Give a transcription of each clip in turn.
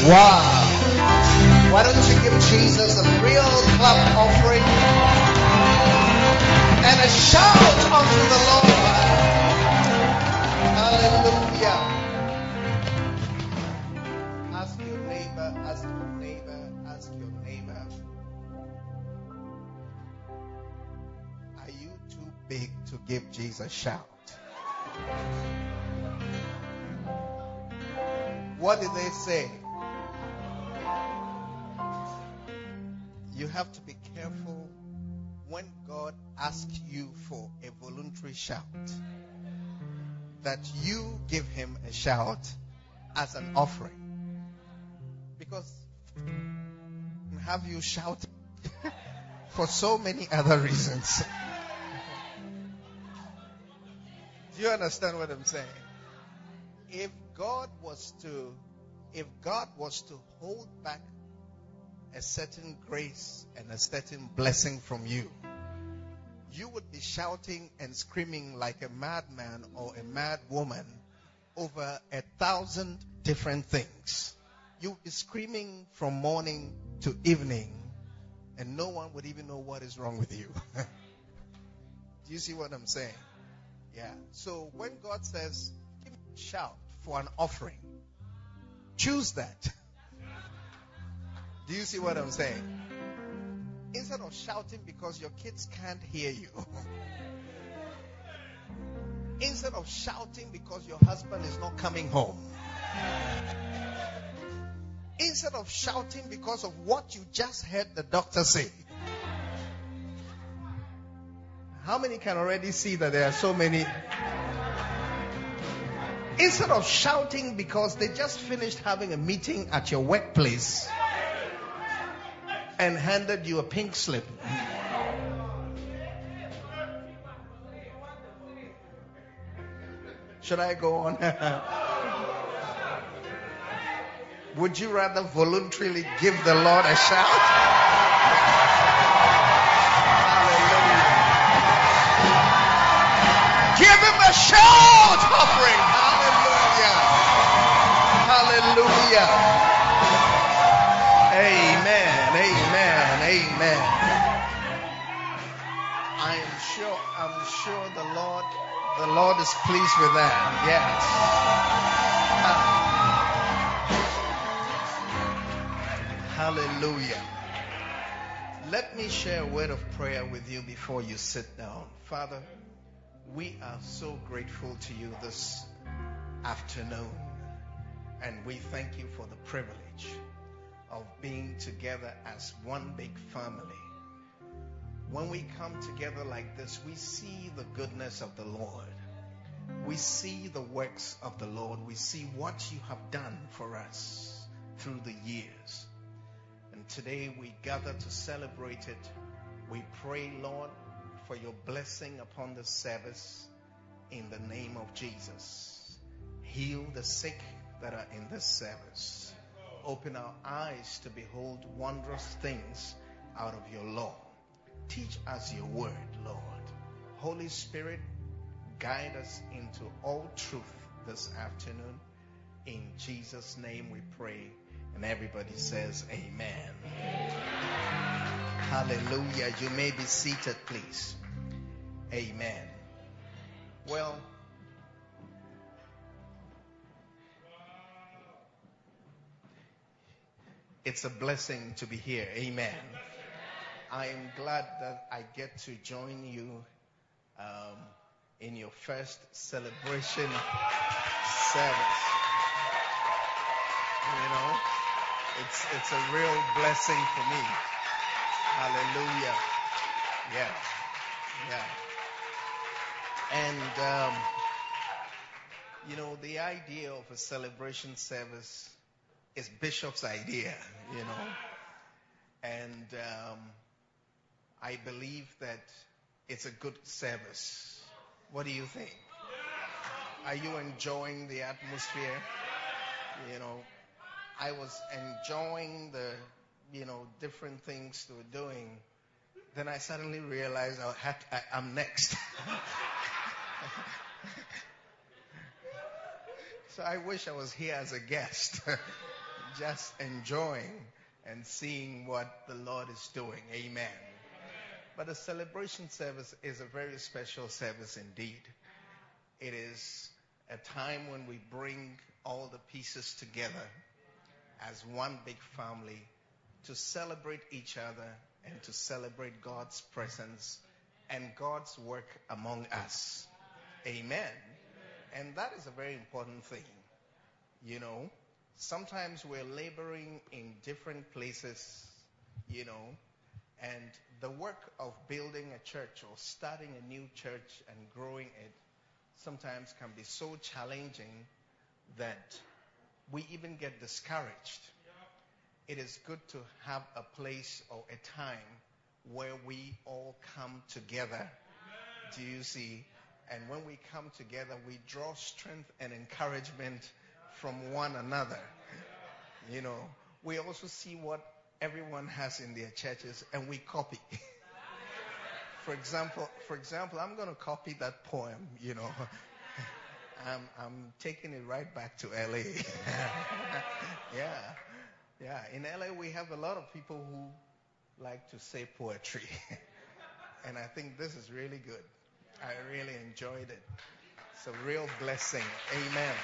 Wow. Why don't you give Jesus a real clap offering and a shout unto the Lord. Hallelujah. Ask your neighbor, ask your neighbor, ask your neighbor. Are you too big to give Jesus a shout? What did they say? You have to be careful when God asks you for a voluntary shout, that you give him a shout as an offering. Because have you shouted for so many other reasons. Do you understand what I'm saying? If God was to hold back a certain grace and a certain blessing from you, you would be shouting and screaming like a madman or a mad woman over 1,000 different things. You would be screaming from morning to evening, and no one would even know what is wrong with you. Do you see what I'm saying? Yeah. So when God says, give me a shout for an offering, choose that. Do you see what I'm saying? Instead of shouting because your kids can't hear you. Instead of shouting because your husband is not coming home. Instead of shouting because of what you just heard the doctor say. How many can already see that there are so many? Instead of shouting because they just finished having a meeting at your workplace and handed you a pink slip. Should I go on? Would you rather voluntarily give the Lord a shout? Hallelujah. Give him a shout offering. Hallelujah. Hallelujah. Amen. Amen. Amen. I'm sure the Lord is pleased with that. Yes. Hallelujah. Let me share a word of prayer with you before you sit down. Father, we are so grateful to you this afternoon, and we thank you for the privilege of being together as one big family. When we come together like this, we see the goodness of the Lord. We see the works of the Lord. We see what you have done for us through the years. And today we gather to celebrate it. We pray, Lord, for your blessing upon the service in the name of Jesus. Heal the sick that are in this service. Open our eyes to behold wondrous things out of your law. Teach us your word, Lord. Holy Spirit, guide us into all truth this afternoon. In Jesus' name we pray. And everybody says amen. Hallelujah. You may be seated, please. Amen. Well, it's a blessing to be here. Amen. I am glad that I get to join you in your first celebration service. You know, it's a real blessing for me. Hallelujah. Yeah. And, you know, the idea of a celebration service is Bishop's idea, you know. And I believe that it's a good service. What do you think? Are you enjoying the atmosphere? You know, I was enjoying the, you know, different things they were doing. Then I suddenly realized I'm next. So I wish I was here as a guest. just enjoying and seeing what the Lord is doing. Amen. But the celebration service is a very special service indeed. It is a time when we bring all the pieces together as one big family to celebrate each other and to celebrate God's presence and God's work among us. Amen. And that is a very important thing. You know, sometimes we're laboring in different places, you know, and the work of building a church or starting a new church and growing it sometimes can be so challenging that we even get discouraged. It is good to have a place or a time where we all come together. Do you see? And when we come together, we draw strength and encouragement from one another. You know, we also see what everyone has in their churches and we copy. For example, I'm going to copy that poem, you know. I'm taking it right back to LA. Yeah. In LA, we have a lot of people who like to say poetry. And I think this is really good. I really enjoyed it. It's a real blessing. Amen.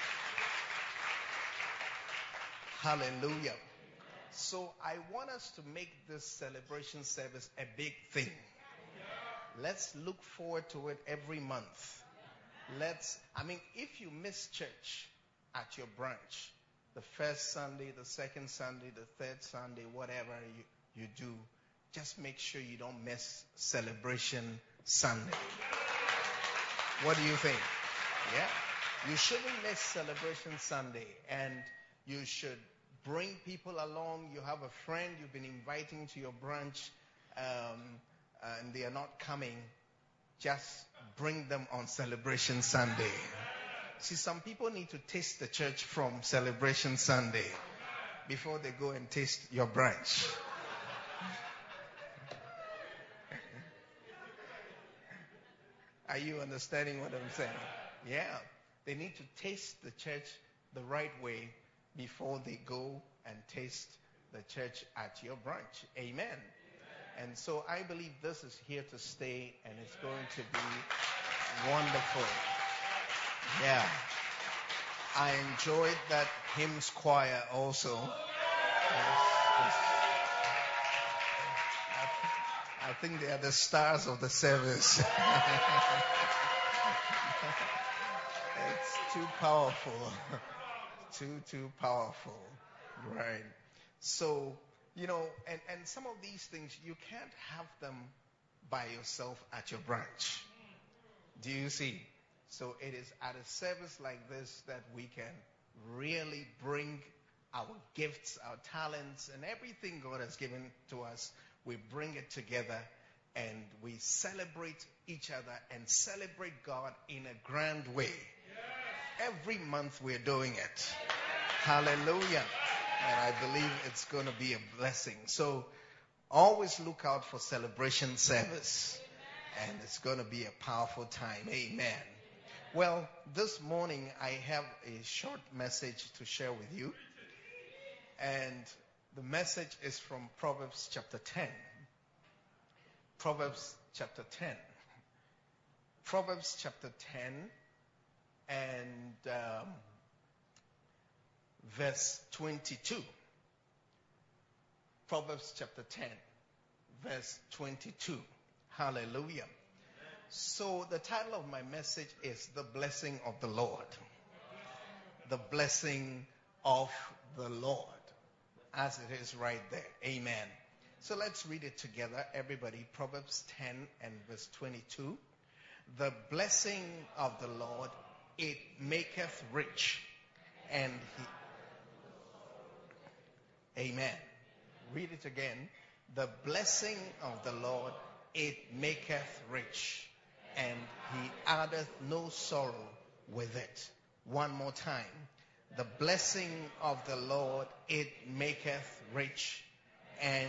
Hallelujah. So I want us to make this celebration service a big thing. Let's look forward to it every month. If you miss church at your branch, the first Sunday, the second Sunday, the third Sunday, whatever you do, just make sure you don't miss Celebration Sunday. What do you think? Yeah. You shouldn't miss Celebration Sunday, and you should bring people along. You have a friend you've been inviting to your branch, and they are not coming. Just bring them on Celebration Sunday. See, some people need to taste the church from Celebration Sunday before they go and taste your branch. Are you understanding what I'm saying? Yeah. They need to taste the church the right way before they go and taste the church at your branch. Amen. And so I believe this is here to stay, and it's going to be wonderful. Yeah. I enjoyed that hymns choir also. I think they are the stars of the service. It's too powerful. Too powerful. Right. So, you know, and some of these things, you can't have them by yourself at your branch. Do you see? So it is at a service like this that we can really bring our gifts, our talents, and everything God has given to us. We bring it together and we celebrate each other and celebrate God in a grand way. Yes. Every month we're doing it. Hallelujah. And I believe it's going to be a blessing. So always look out for celebration service. And it's going to be a powerful time. Amen. Well, this morning I have a short message to share with you. And the message is from Proverbs chapter 10. Proverbs chapter 10. Proverbs chapter 10 and verse 22. Proverbs chapter 10, verse 22. Hallelujah. So the title of my message is The Blessing of the Lord. The blessing of the Lord. As it is right there. Amen. So let's read it together. Everybody, Proverbs 10 and verse 22. The blessing of the Lord, it maketh rich, and Amen. Read it again. The blessing of the Lord, it maketh rich, and he addeth no sorrow with it. One more time. The blessing of the Lord, it maketh rich, and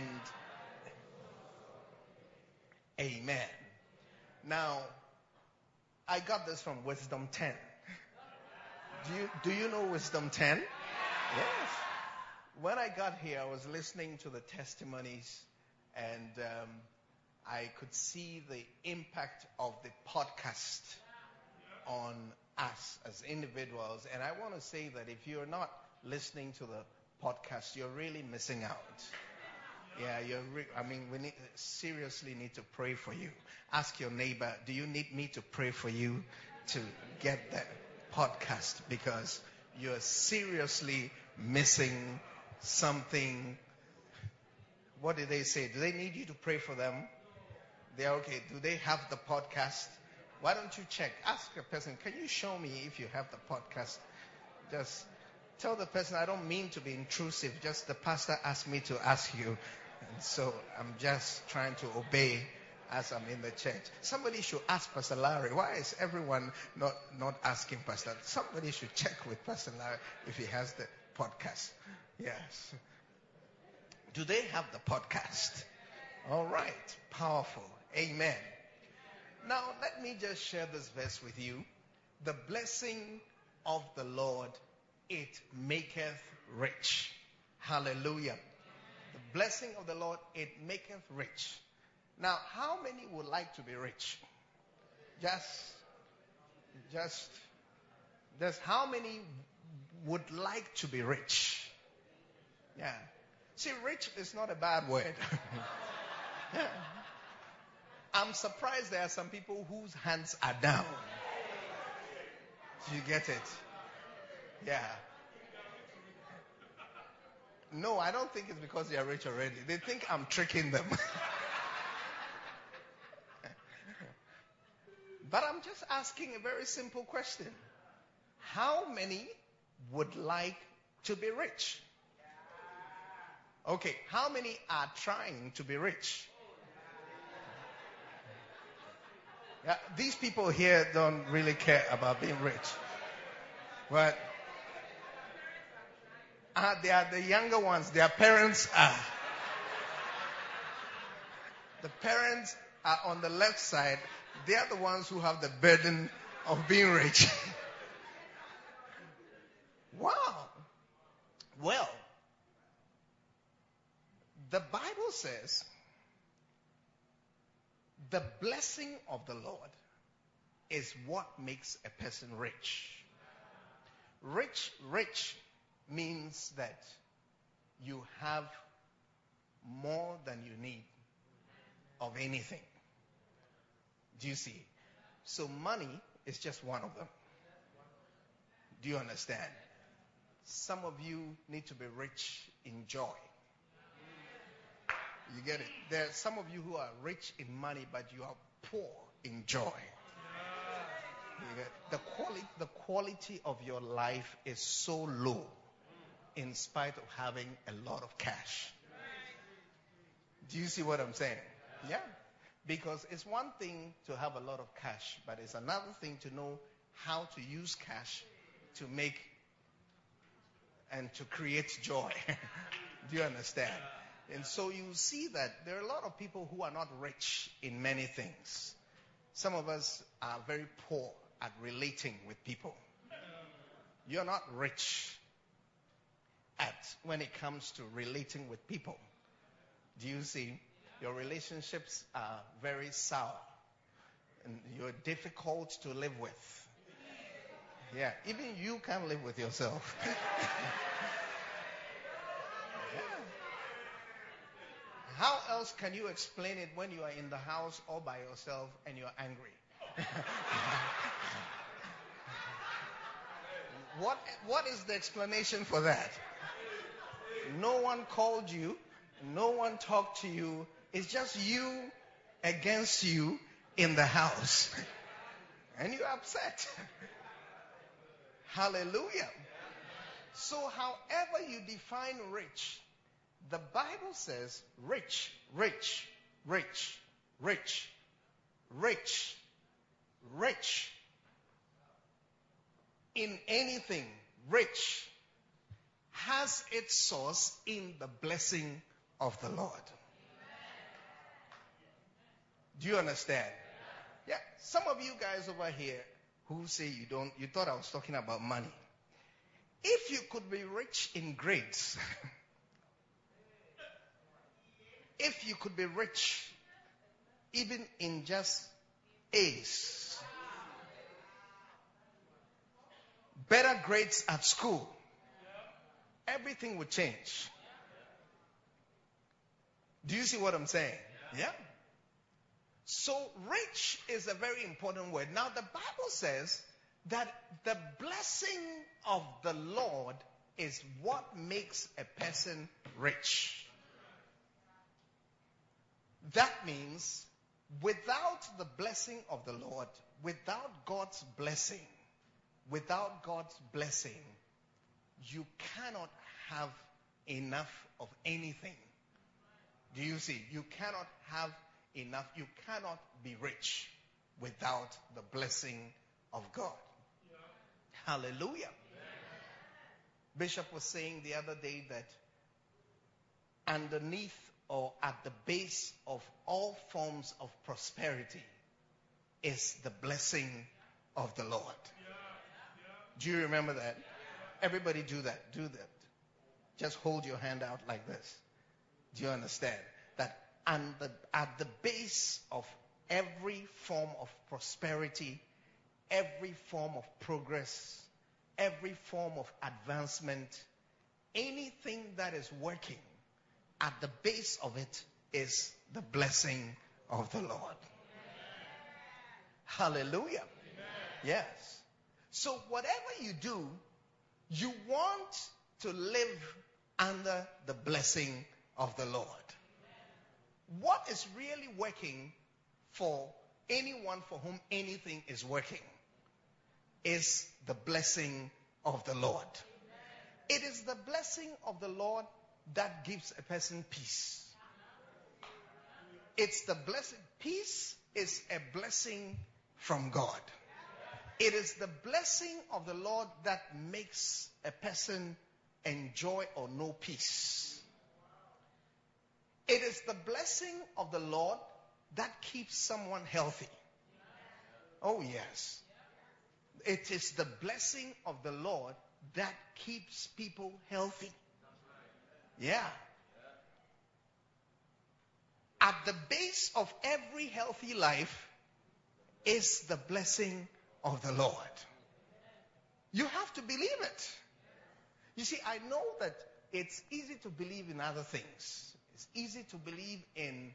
Amen. Now, I got this from Wisdom 10. Do you know Wisdom 10? Yes. when I got here, I was listening to the testimonies, and I could see the impact of the podcast on us as individuals. And I want to say that if you're not listening to the podcast, you're really missing out. Yeah, we seriously need to pray for you. Ask your neighbor, do you need me to pray for you to get that podcast? Because you're seriously missing something. What did they say? Do they need you to pray for them? They're okay. Do they have the podcast? Why don't you check? Ask a person, can you show me if you have the podcast? Just tell the person, I don't mean to be intrusive. Just the pastor asked me to ask you. And so I'm just trying to obey as I'm in the church. Somebody should ask Pastor Larry. Why is everyone not asking Pastor? Somebody should check with Pastor Larry if he has the podcast. Yes. Do they have the podcast? All right. Powerful. Amen. Now, let me just share this verse with you. The blessing of the Lord, it maketh rich. Hallelujah. The blessing of the Lord, it maketh rich. Now, how many would like to be rich? Just how many would like to be rich? Yeah. See, rich is not a bad word. Yeah. I'm surprised there are some people whose hands are down. Do you get it? Yeah. No, I don't think it's because they are rich already. They think I'm tricking them. But I'm just asking a very simple question. How many would like to be rich? Okay, how many are trying to be rich? Yeah, these people here don't really care about being rich. But they are the younger ones. Their parents are. The parents are on the left side. They are the ones who have the burden of being rich. Wow. Well, the Bible says the blessing of the Lord is what makes a person rich. Rich means that you have more than you need of anything. Do you see? So money is just one of them. Do you understand? Some of you need to be rich in joy. You get it? There are some of you who are rich in money, but you are poor in joy. You get the quality of your life is so low in spite of having a lot of cash. Do you see what I'm saying? Yeah. Because it's one thing to have a lot of cash, but it's another thing to know how to use cash to make and to create joy. Do you understand? And so you see that there are a lot of people who are not rich in many things. Some of us are very poor at relating with people. You're not rich when it comes to relating with people. Do you see? Your relationships are very sour. And you're difficult to live with. Yeah, even you can't live with yourself. How else can you explain it when you are in the house all by yourself and you're angry? What is the explanation for that? No one called you. No one talked to you. It's just you against you in the house. And you're upset. Hallelujah. So however you define rich, the Bible says rich, rich, rich, rich, rich, rich. In anything, rich has its source in the blessing of the Lord. Do you understand? Yeah. Some of you guys over here who say you thought I was talking about money. If you could be rich in grades, If you could be rich, even in just A's, better grades at school, everything would change. Do you see what I'm saying? Yeah. So rich is a very important word. Now the Bible says that the blessing of the Lord is what makes a person rich. That means without the blessing of the Lord, without God's blessing, you cannot have enough of anything. Do you see? You cannot have enough. You cannot be rich without the blessing of God. Yeah. Hallelujah. Yeah. Bishop was saying the other day that underneath or at the base of all forms of prosperity is the blessing of the Lord. Yeah. Yeah. Do you remember that? Everybody do that. Do that. Just hold your hand out like this. Do you understand? That at the base of every form of prosperity, every form of progress, every form of advancement, anything that is working, at the base of it is the blessing of the Lord. Amen. Hallelujah. Amen. Yes. So whatever you do, you want to live under the blessing of the Lord. What is really working for anyone for whom anything is working is the blessing of the Lord. It is the blessing of the Lord that gives a person peace. It's the blessing. Peace is a blessing from God. It is the blessing of the Lord that makes a person enjoy or know peace. It is the blessing of the Lord that keeps someone healthy. Oh yes. It is the blessing of the Lord that keeps people healthy. Yeah. At the base of every healthy life is the blessing of the Lord. You have to believe it. You see, I know that it's easy to believe in other things. It's easy to believe in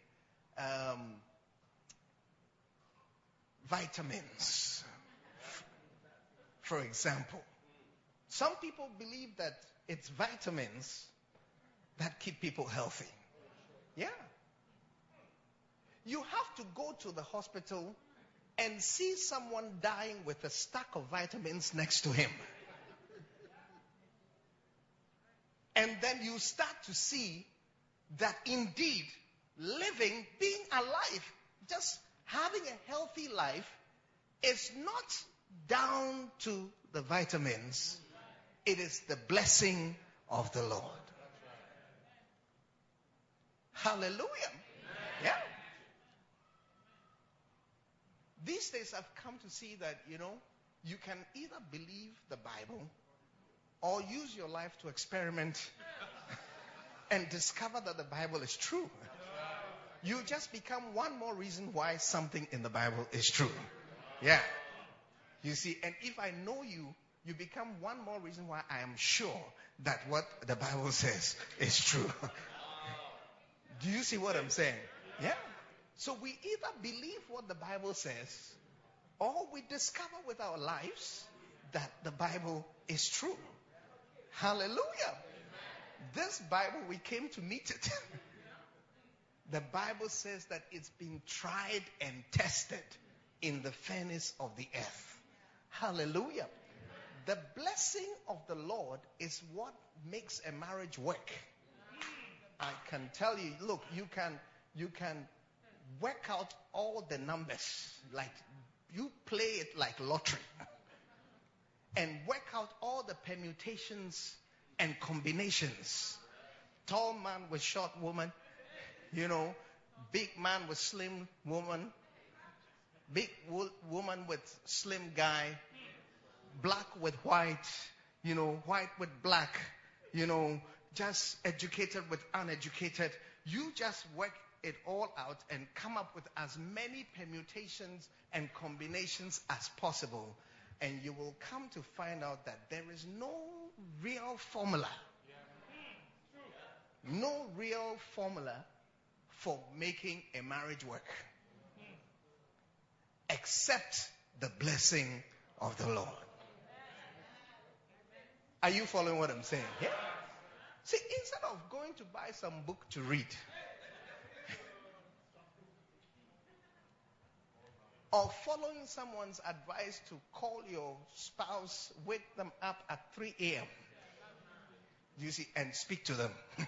vitamins, for example. Some people believe that it's vitamins that keep people healthy. Yeah. You have to go to the hospital and see someone dying with a stack of vitamins next to him. And then you start to see that indeed living, being alive, just having a healthy life is not down to the vitamins. It is the blessing of the Lord. Hallelujah. Yeah. These days I've come to see that, you can either believe the Bible or use your life to experiment and discover that the Bible is true. You just become one more reason why something in the Bible is true. Yeah. You see, and if I know you, you become one more reason why I am sure that what the Bible says is true. Do you see what I'm saying? Yeah. So we either believe what the Bible says or we discover with our lives that the Bible is true. Hallelujah. This Bible, we came to meet it. The Bible says that it's been tried and tested in the furnace of the earth. Hallelujah. The blessing of the Lord is what makes a marriage work. I can tell you, look, you can work out all the numbers, like you play it like lottery, and work out all the permutations and combinations. Tall man with short woman, big man with slim woman, big woman with slim guy, black with white, white with black, just educated with uneducated, You just work it all out and come up with as many permutations and combinations as possible. And you will come to find out that there is no real formula. No real formula for making a marriage work. Except the blessing of the Lord. Are you following what I'm saying? Yeah? See, instead of going to buy some book to read, or following someone's advice to call your spouse, wake them up at 3 a.m., you see, and speak to them.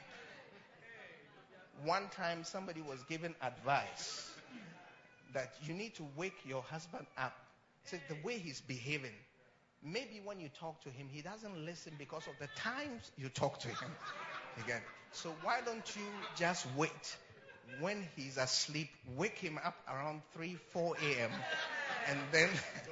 One time somebody was given advice that you need to wake your husband up. Said the way he's behaving, maybe when you talk to him, he doesn't listen because of the times you talk to him. Again. So why don't you just wait? When he's asleep, wake him up around 3, 4 a.m. And then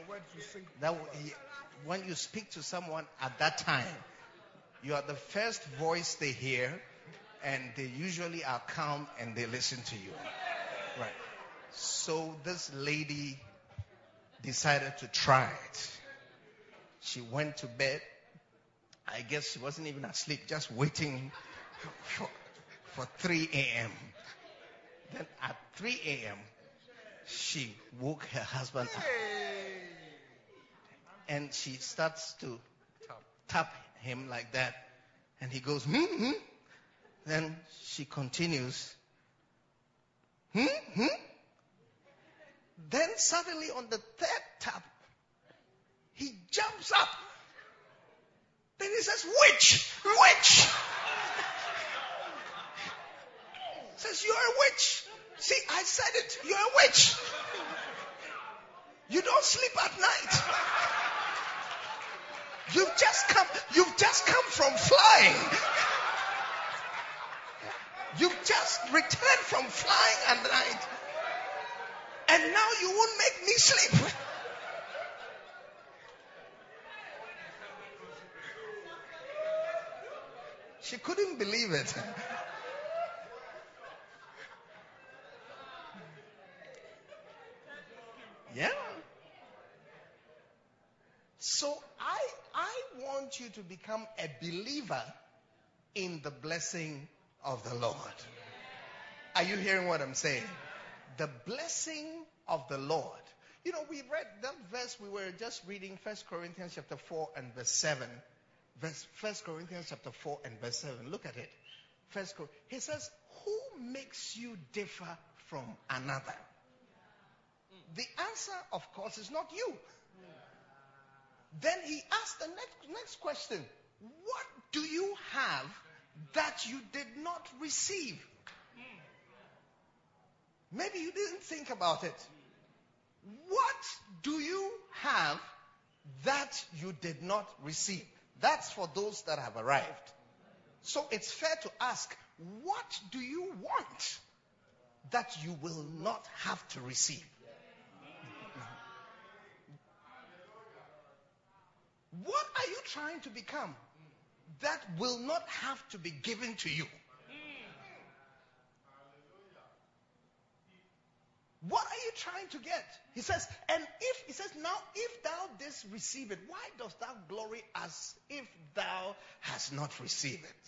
when you speak to someone at that time, you are the first voice they hear, and they usually are calm and they listen to you. Right. So this lady decided to try it. She went to bed. I guess she wasn't even asleep, just waiting for 3 a.m. Then at 3 a.m., she woke her husband up. And she starts to tap him like that. And he goes, Then she continues, Then suddenly on the third tap, he jumps up. Then he says, witch! Says, you're a witch. See, I said it. You're a witch. You don't sleep at night. You've just come from flying. You've just returned from flying at night. And now you won't make me sleep. She couldn't believe it. Yeah. So I want you to become a believer in the blessing of the Lord. Are you hearing what I'm saying? The blessing of the Lord. You know, we read that verse, we were just reading 1 Corinthians chapter 4 and verse 7. 1 Corinthians chapter 4 and verse 7. Look at it. He says, who makes you differ from another? The answer, of course, is not you. Then he asked the next question. What do you have that you did not receive? Maybe you didn't think about it. What do you have that you did not receive? That's for those that have arrived. So it's fair to ask, what do you want that you will not have to receive? What are you trying to become that will not have to be given to you? What are you trying to get? He says, now if thou didst receive it, why dost thou glory as if thou hast not received it?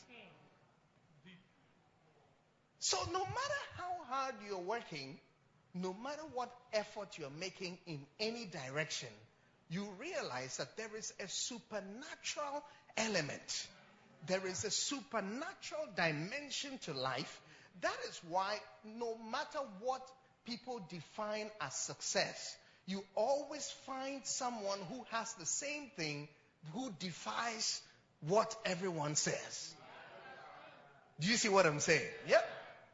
So no matter how hard you're working, no matter what effort you're making in any direction, you realize that there is a supernatural element. There is a supernatural dimension to life. That is why no matter what people define as success, you always find someone who has the same thing, who defies what everyone says. Do you see what I'm saying? Yep.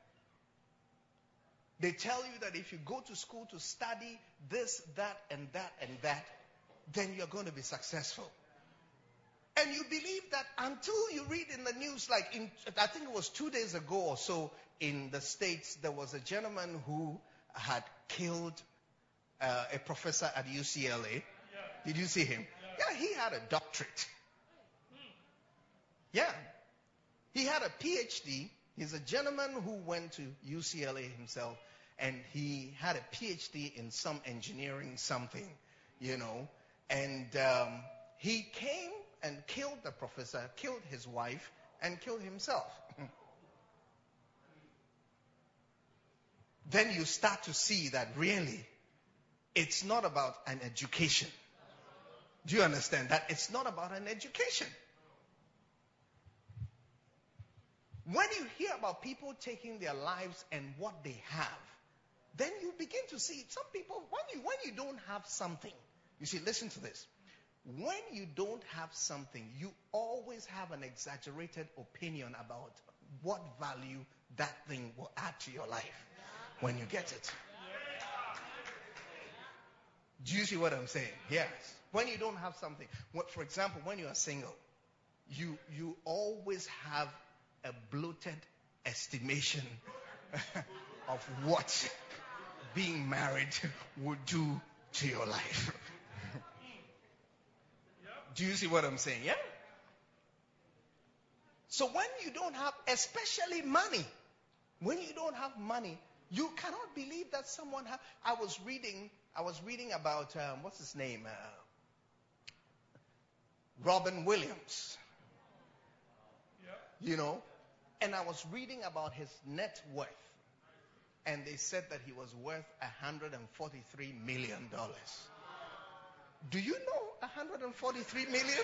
They tell you that if you go to school to study this, that, and that, and that, then you're going to be successful. And you believe that until you read in the news, like I think it was 2 days ago or so in the States, there was a gentleman who had killed a professor at UCLA. Did you see him? Yeah, he had a doctorate. Yeah. He had a PhD. He's a gentleman who went to UCLA himself, and he had a PhD in some engineering something, and he came and killed the professor, killed his wife, and killed himself. Then you start to see that really it's not about an education. Do you understand that? It's not about an education. When you hear about people taking their lives and what they have, then you begin to see some people, when you don't have something, you see, listen to this. When you don't have something, you always have an exaggerated opinion about what value that thing will add to your life when you get it. Do you see what I'm saying? Yes. When you don't have something, for example, when you are single, you always have a bloated estimation of what being married would do to your life. Do you see what I'm saying? Yeah? So when you don't have, especially money, when you don't have money, you cannot believe that someone has. I was reading about, what's his name? Robin Williams. And I was reading about his net worth. And they said that he was worth $143 million. Do you know 143 million?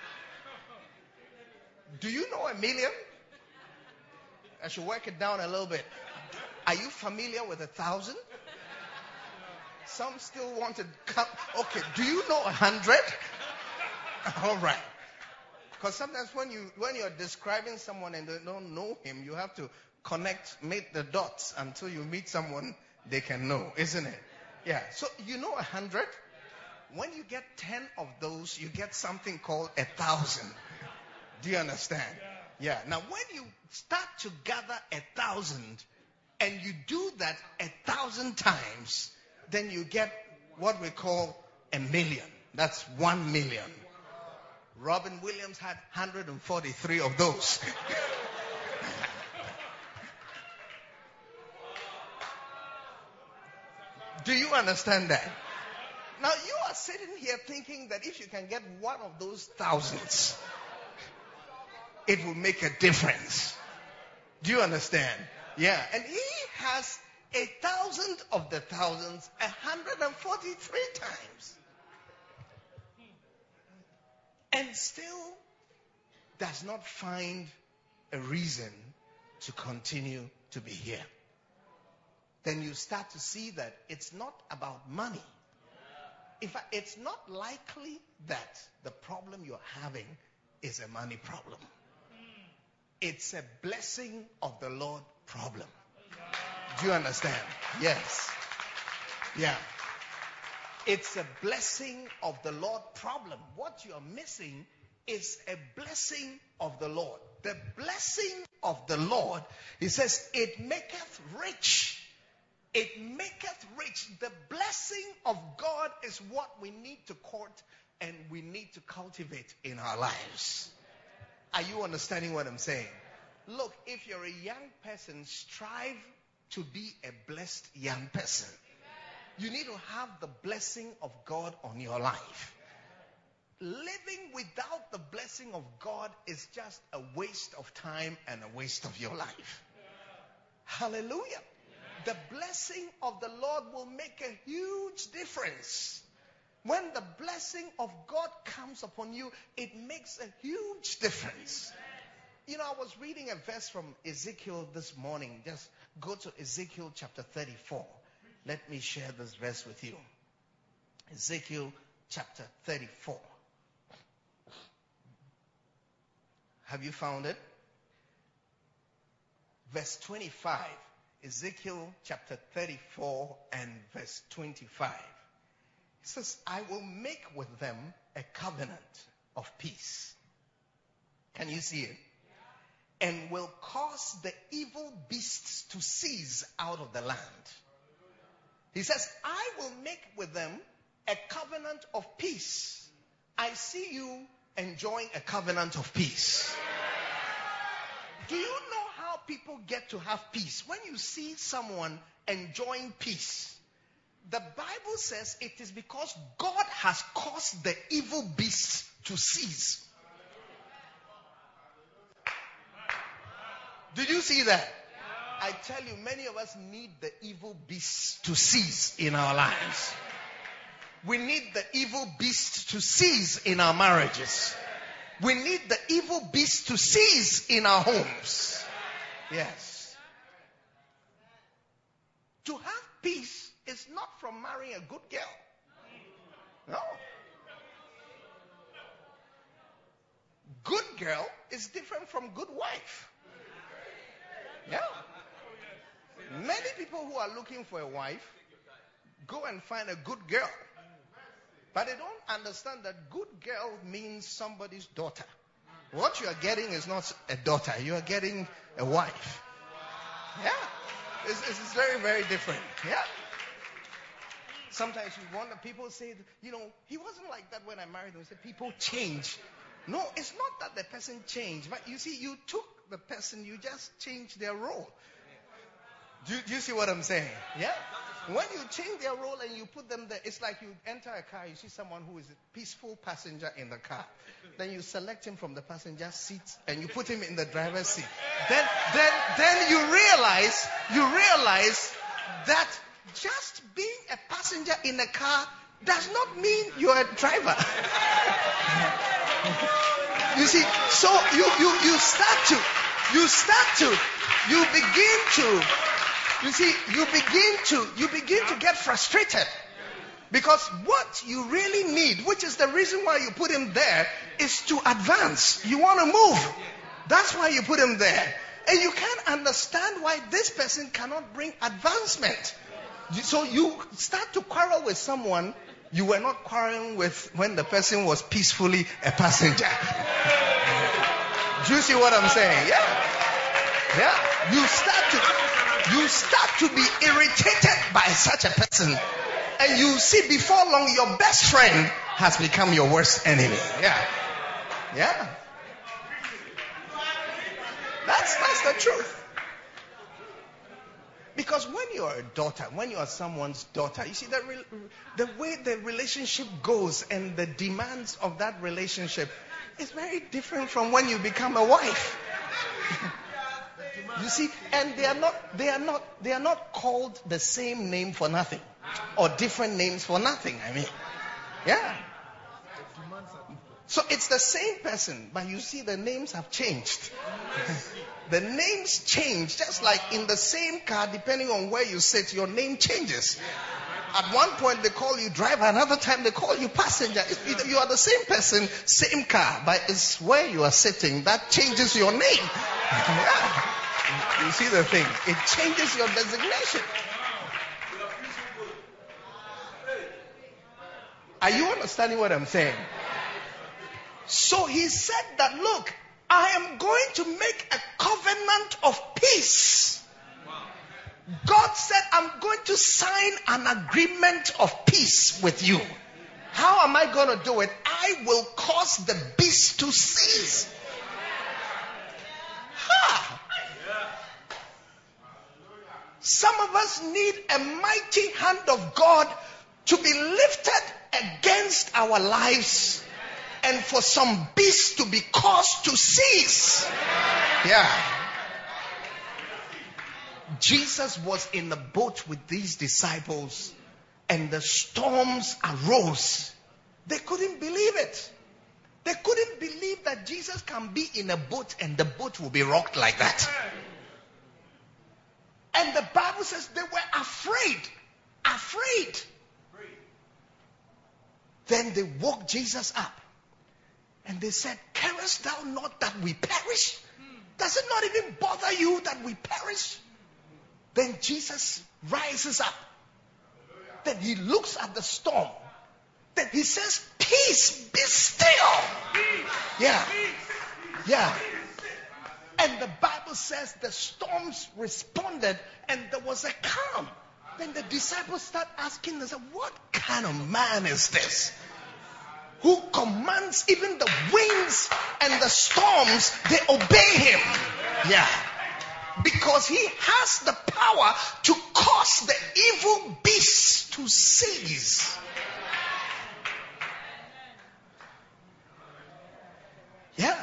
Do you know a million? I should work it down a little bit. Are you familiar with 1,000? Some still want to come. Okay, do you know 100? All right. Because sometimes when you're describing someone and they don't know him, you have to make the dots until you meet someone they can know, isn't it? Yeah. So 100. When you get 10 of those, you get something called 1,000. Do you understand? Yeah. Now, when you start to gather 1,000 and you do that 1,000 times, then you get what we call a million. That's 1 million. Robin Williams had 143 of those. Do you understand that? Now you are sitting here thinking that if you can get one of those thousands, it will make a difference. Do you understand? Yeah. And he has 1,000 of the thousands 143 times. And still does not find a reason to continue to be here. Then you start to see that it's not about money. In fact, it's not likely that the problem you're having is a money problem. It's a blessing of the Lord problem. Do you understand? Yes. Yeah. It's a blessing of the Lord problem. What you're missing is a blessing of the Lord. The blessing of the Lord, he says, it maketh rich. It maketh rich. The blessing of God is what we need to court and we need to cultivate in our lives. Are you understanding what I'm saying? Look, if you're a young person, strive to be a blessed young person. You need to have the blessing of God on your life. Living without the blessing of God is just a waste of time and a waste of your life. Hallelujah. The blessing of the Lord will make a huge difference. When the blessing of God comes upon you, it makes a huge difference. I was reading a verse from Ezekiel this morning. Just go to Ezekiel chapter 34. Let me share this verse with you. Ezekiel chapter 34. Have you found it? Verse 25. Ezekiel chapter 34 and verse 25. It says, I will make with them a covenant of peace. Can you see it? And will cause the evil beasts to cease out of the land. He says, I will make with them a covenant of peace. I see you enjoying a covenant of peace. Do you know how people get to have peace. When you see someone enjoying peace, the Bible says it is because God has caused the evil beasts to cease. Did you see that? I tell you, many of us need the evil beasts to cease in our lives. We need the evil beasts to cease in our marriages. We need the evil beasts to cease in our homes. Yes. To have peace is not from marrying a good girl. No. Good girl is different from good wife. Yeah. Many people who are looking for a wife go and find a good girl. But they don't understand that good girl means somebody's daughter. What you are getting is not a daughter. You are getting a wife. Yeah. It's very, very different. Yeah. Sometimes you wonder, people say, he wasn't like that when I married him. They say, people change. No, it's not that the person changed. But you see, you took the person, you just changed their role. Do you see what I'm saying? Yeah? When you change their role and you put them there, it's like you enter a car, you see someone who is a peaceful passenger in the car. Then you select him from the passenger seat and you put him in the driver's seat. Then you realize that just being a passenger in a car does not mean you're a driver. You see, so you begin to get frustrated. Because what you really need, which is the reason why you put him there, is to advance. You want to move. That's why you put him there. And you can't understand why this person cannot bring advancement. So you start to quarrel with someone you were not quarreling with when the person was peacefully a passenger. Do you see what I'm saying? Yeah. You start to be irritated by such a person. And you see before long your best friend has become your worst enemy. Yeah. That's the truth. Because when you are a daughter, when you are someone's daughter, you see the way the relationship goes and the demands of that relationship is very different from when you become a wife. You see, and they are not called the same name for nothing, or different names for nothing. I mean, yeah. So it's the same person, but you see the names have changed. The names change, just like in the same car, depending on where you sit, your name changes. At one point they call you driver, another time they call you passenger. You are the same person, same car, but it's where you are sitting that changes your name. Yeah. You see the thing? It changes your designation. Are you understanding what I'm saying? So he said that, look, I am going to make a covenant of peace. God said, I'm going to sign an agreement of peace with you. How am I going to do it? I will cause the beast to cease. Some of us need a mighty hand of God to be lifted against our lives and for some beasts to be caused to cease. Yeah. Jesus was in the boat with these disciples and the storms arose. They couldn't believe it. They couldn't believe that Jesus can be in a boat and the boat will be rocked like that. And the Bible says they were afraid. Afraid. Then they woke Jesus up. And they said, carest thou not that we perish? Does it not even bother you that we perish? Then Jesus rises up. Then he looks at the storm. Then he says, peace, be still. Yeah. And the Bible says the storms responded and there was a calm. Then the disciples start asking themselves, what kind of man is this? Who commands even the winds and the storms, they obey him. Yeah. Because he has the power to cause the evil beasts to cease. Yeah.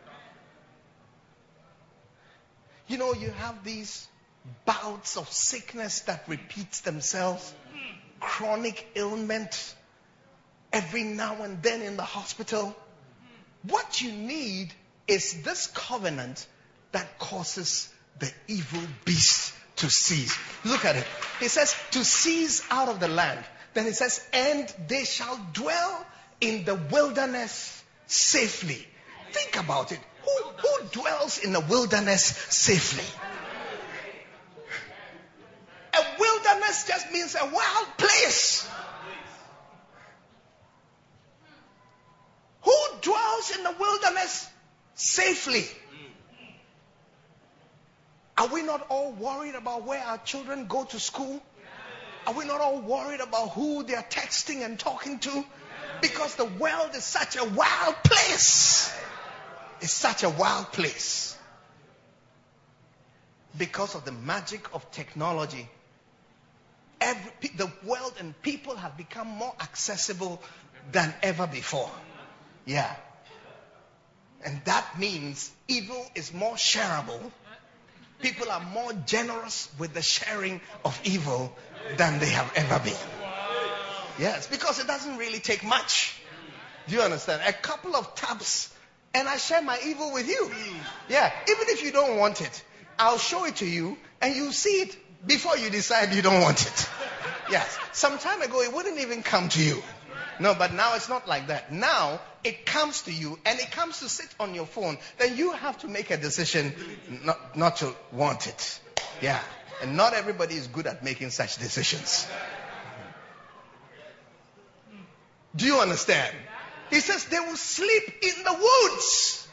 You know, you have these bouts of sickness that repeats themselves, chronic ailment every now and then in the hospital. What you need is this covenant that causes the evil beast to cease. Look at it. It says to cease out of the land. Then it says, and they shall dwell in the wilderness safely. Think about it. Who dwells in the wilderness safely? A wilderness just means a wild place. Who dwells in the wilderness safely? Are we not all worried about where our children go to school? Are we not all worried about who they are texting and talking to? Because the world is such a wild place. It's such a wild place. Because of the magic of technology, the world and people have become more accessible than ever before. Yeah. And that means evil is more shareable. People are more generous with the sharing of evil than they have ever been. Yes, because it doesn't really take much. Do you understand? A couple of taps and I share my evil with you. Yeah, even if you don't want it, I'll show it to you and you see it before you decide you don't want it. Yes, some time ago it wouldn't even come to you. No, but now it's not like that. Now it comes to you and it comes to sit on your phone. Then you have to make a decision not to want it. Yeah, and not everybody is good at making such decisions. Do you understand? He says they will sleep in the woods.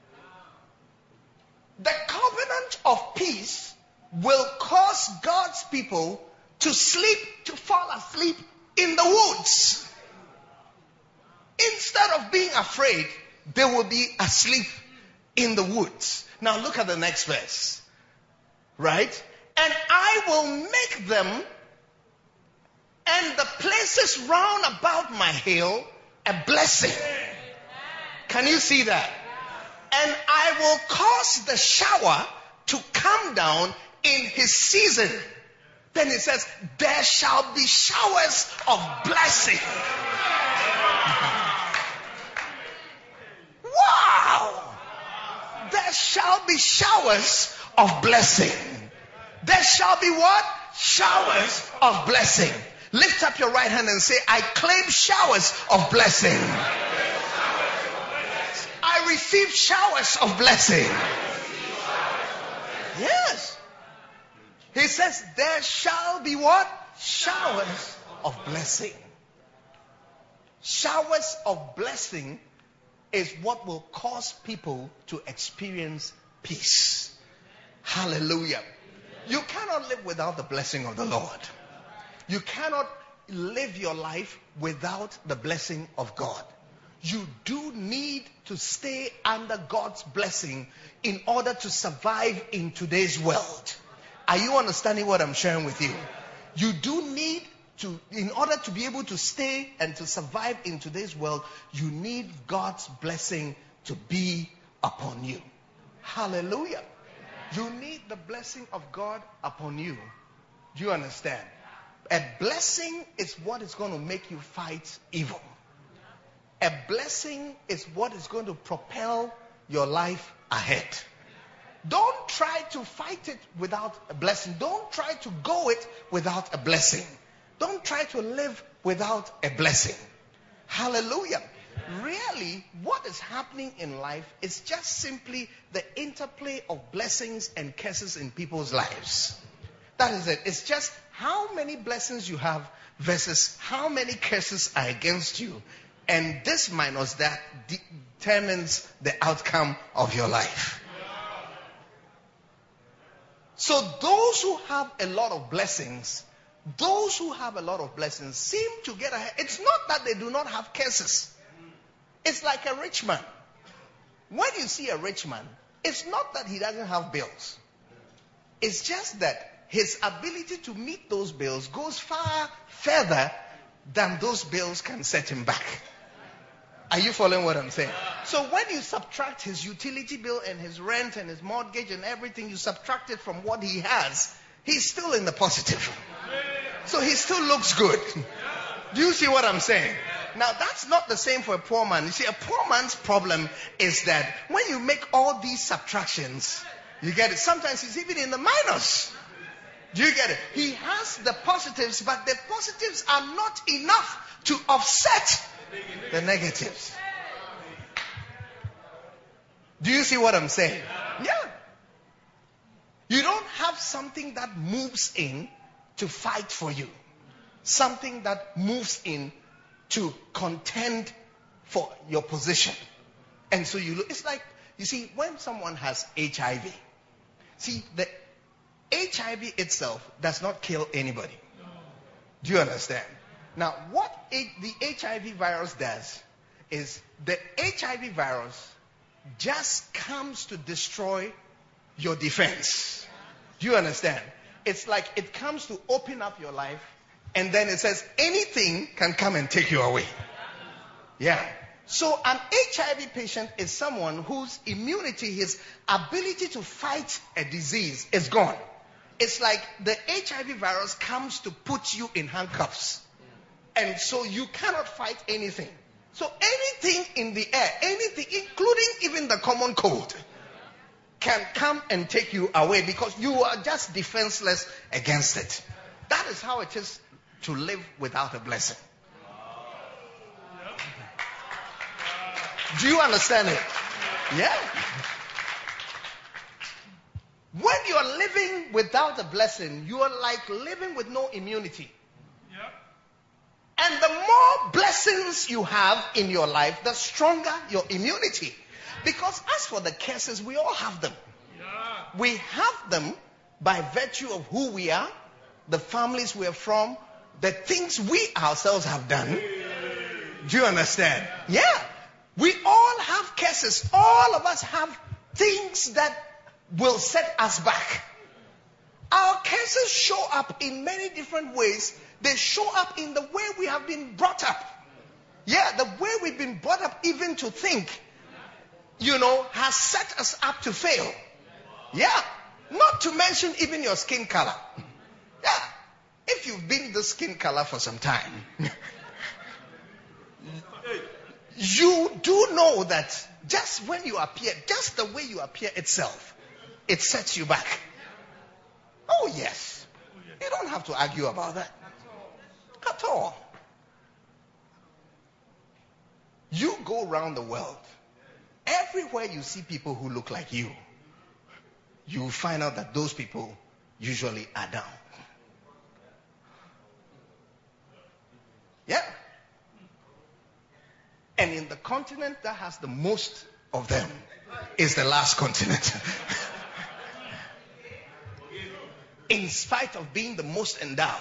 The covenant of peace will cause God's people to fall asleep in the woods. Instead of being afraid, they will be asleep in the woods. Now look at the next verse. Right? And I will make them and the places round about my hill a blessing. Can you see that? And I will cause the shower to come down in his season. Then it says, there shall be showers of blessing. Wow! There shall be showers of blessing. There shall be what? Showers of blessing. Lift up your right hand and say, I claim showers of blessing. I receive showers of blessing. Yes. He says, there shall be what? Showers of blessing. Showers of blessing is what will cause people to experience peace. Hallelujah. You cannot live without the blessing of the Lord. You cannot live your life without the blessing of God. You do need to stay under God's blessing in order to survive in today's world. Are you understanding what I'm sharing with you? You do need to, in order to be able to stay and to survive in today's world, you need God's blessing to be upon you. Hallelujah. You need the blessing of God upon you. Do you understand? A blessing is what is going to make you fight evil. A blessing is what is going to propel your life ahead. Don't try to fight it without a blessing. Don't try to go it without a blessing. Don't try to live without a blessing. Hallelujah. Really, what is happening in life is just simply the interplay of blessings and curses in people's lives. That is it. It's just how many blessings you have versus how many curses are against you. And this minus that determines the outcome of your life. So those who have a lot of blessings, seem to get ahead. It's not that they do not have curses. It's like a rich man. When you see a rich man, it's not that he doesn't have bills. It's just that his ability to meet those bills goes far further than those bills can set him back. Are you following what I'm saying? So when you subtract his utility bill and his rent and his mortgage and everything, you subtract it from what he has, he's still in the positive. So he still looks good. Do you see what I'm saying? Now that's not the same for a poor man. You see, a poor man's problem is that when you make all these subtractions, you get it. Sometimes he's even in the minus. Do you get it? He has the positives, but the positives are not enough to offset the negatives. Do you see what I'm saying? Yeah. You don't have something that moves in to fight for you. Something that moves in to contend for your position. And so it's like, you see, when someone has HIV, see, the HIV itself does not kill anybody. Do you understand? Now, what the HIV virus does is the HIV virus just comes to destroy your defense. Do you understand? It's like it comes to open up your life, and then it says anything can come and take you away. Yeah. So an HIV patient is someone whose immunity, his ability to fight a disease is gone. It's like the HIV virus comes to put you in handcuffs. And so you cannot fight anything. So anything in the air, anything, including even the common cold, can come and take you away because you are just defenseless against it. That is how it is to live without a blessing. Do you understand it? Yeah. When you are living without a blessing, you are like living with no immunity. And the more blessings you have in your life, the stronger your immunity. Because as for the curses, we all have them. We have them by virtue of who we are, the families we are from, the things we ourselves have done. Do you understand? Yeah. We all have curses. All of us have things that will set us back. Our curses show up in many different ways. They show up in the way we have been brought up. Yeah, the way we've been brought up even to think, has set us up to fail. Yeah. Not to mention even your skin color. Yeah. If you've been the skin color for some time, you do know that just when you appear, just the way you appear itself, it sets you back. Oh yes. You don't have to argue about that. At all. You go around the world. Everywhere you see people who look like you, you find out that those people usually are down. Yeah. And in the continent that has the most of them is the last continent. In spite of being the most endowed.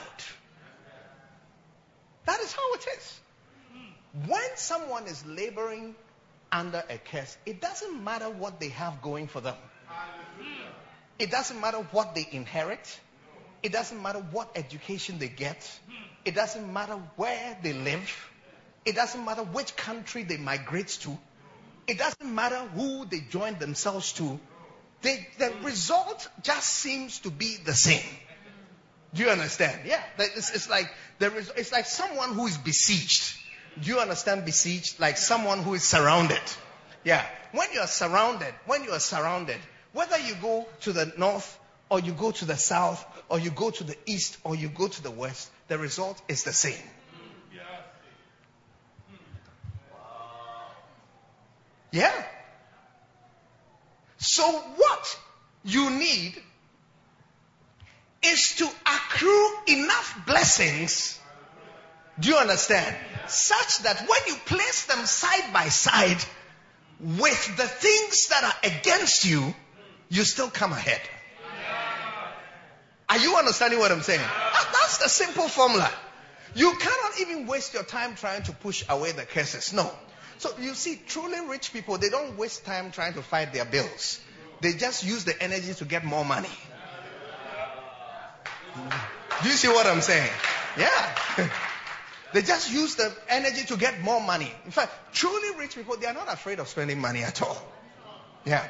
That is how it is. When someone is laboring under a curse, it doesn't matter what they have going for them. It doesn't matter what they inherit. It doesn't matter what education they get. It doesn't matter where they live. It doesn't matter which country they migrate to. It doesn't matter who they join themselves to. The result just seems to be the same. Do you understand? Yeah. It's like someone who is besieged. Do you understand besieged? Like someone who is surrounded. Yeah. When you are surrounded, whether you go to the north or you go to the south or you go to the east or you go to the west, the result is the same. Yeah. So what you need is to accrue enough blessings, do you understand? Such that when you place them side by side with the things that are against you, you still come ahead. Are you understanding what I'm saying? That's the simple formula. You cannot even waste your time trying to push away the curses. No. So you see, truly rich people, they don't waste time trying to fight their bills. They just use the energy to get more money. Do you see what I'm saying? Yeah. They just use the energy to get more money. In fact, truly rich people, they are not afraid of spending money at all. Yeah.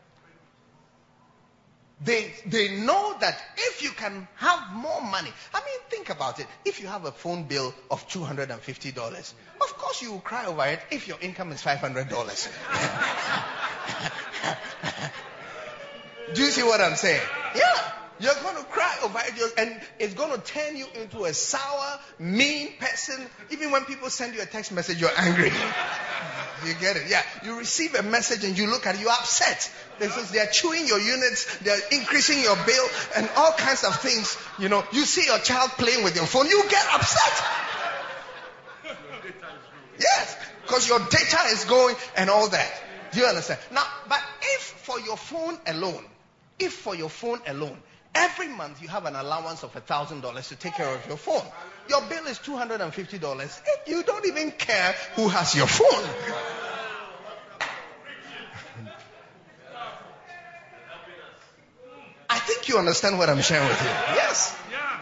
They know that if you can have more money, I mean, think about it. If you have a phone bill of $250, of course you will cry over it if your income is $500. Do you see what I'm saying? Yeah. You're going to cry over it, and it's going to turn you into a sour, mean person. Even when people send you a text message, you're angry. You get it? Yeah. You receive a message and you look at it, you're upset. They're chewing your units, they're increasing your bill, and all kinds of things. You know, you see your child playing with your phone, you get upset. Yes, because your data is going and all that. Do you understand? Now, but if for your phone alone, every month you have an allowance of $1,000 to take care of your phone, your bill is $250, and you don't even care who has your phone. I think you understand what I'm sharing with you. Yes.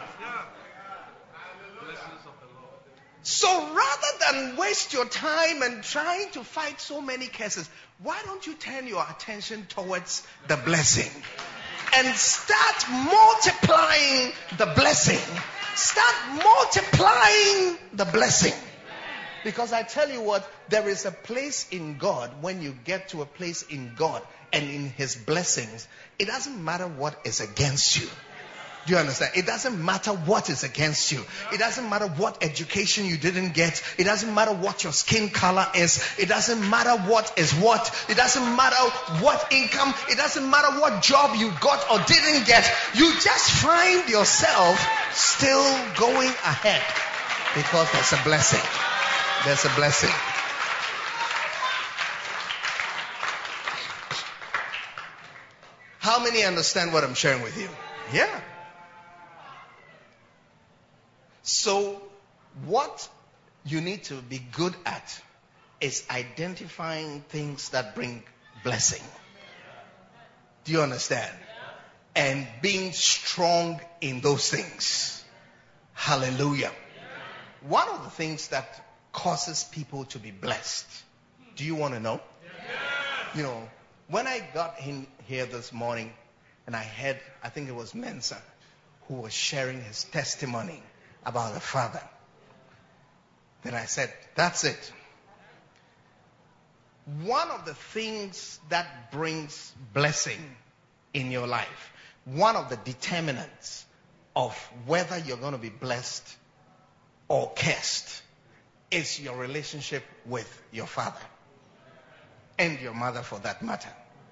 So rather than waste your time and trying to fight so many cases, why don't you turn your attention towards the blessing and start multiplying the blessing? Start multiplying the blessing. Because I tell you what, there is a place in God. When you get to a place in God and in His blessings, it doesn't matter what is against you. Do you understand? It doesn't matter what is against you. It doesn't matter what education you didn't get. It doesn't matter what your skin color is. It doesn't matter what is what. It doesn't matter what income. It doesn't matter what job you got or didn't get. You just find yourself still going ahead because there's a blessing. There's a blessing. How many understand what I'm sharing with you? Yeah. So, what you need to be good at is identifying things that bring blessing. Do you understand? And being strong in those things. Hallelujah. One of the things that causes people to be blessed. Do you want to know? You know, when I got in here this morning and I heard, I think it was Mensa, who was sharing his testimony about the Father. Then I said, that's it. One of the things that brings blessing in your life, one of the determinants of whether you're going to be blessed or cursed, is your relationship with your father and your mother for that matter.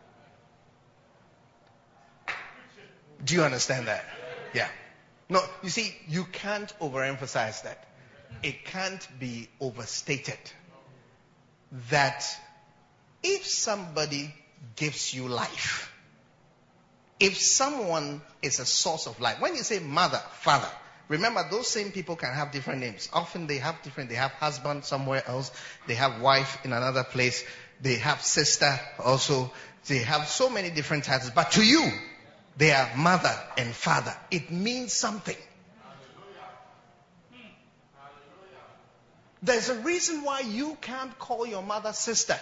Do you understand that? Yeah. No, you see, you can't overemphasize that. It can't be overstated that if somebody gives you life, if someone is a source of life, when you say mother, father, remember those same people can have different names. Often they have husband somewhere else, they have wife in another place, they have sister also, they have so many different titles. But to you, they are mother and father. It means something. There's a reason why you can't call your mother sister.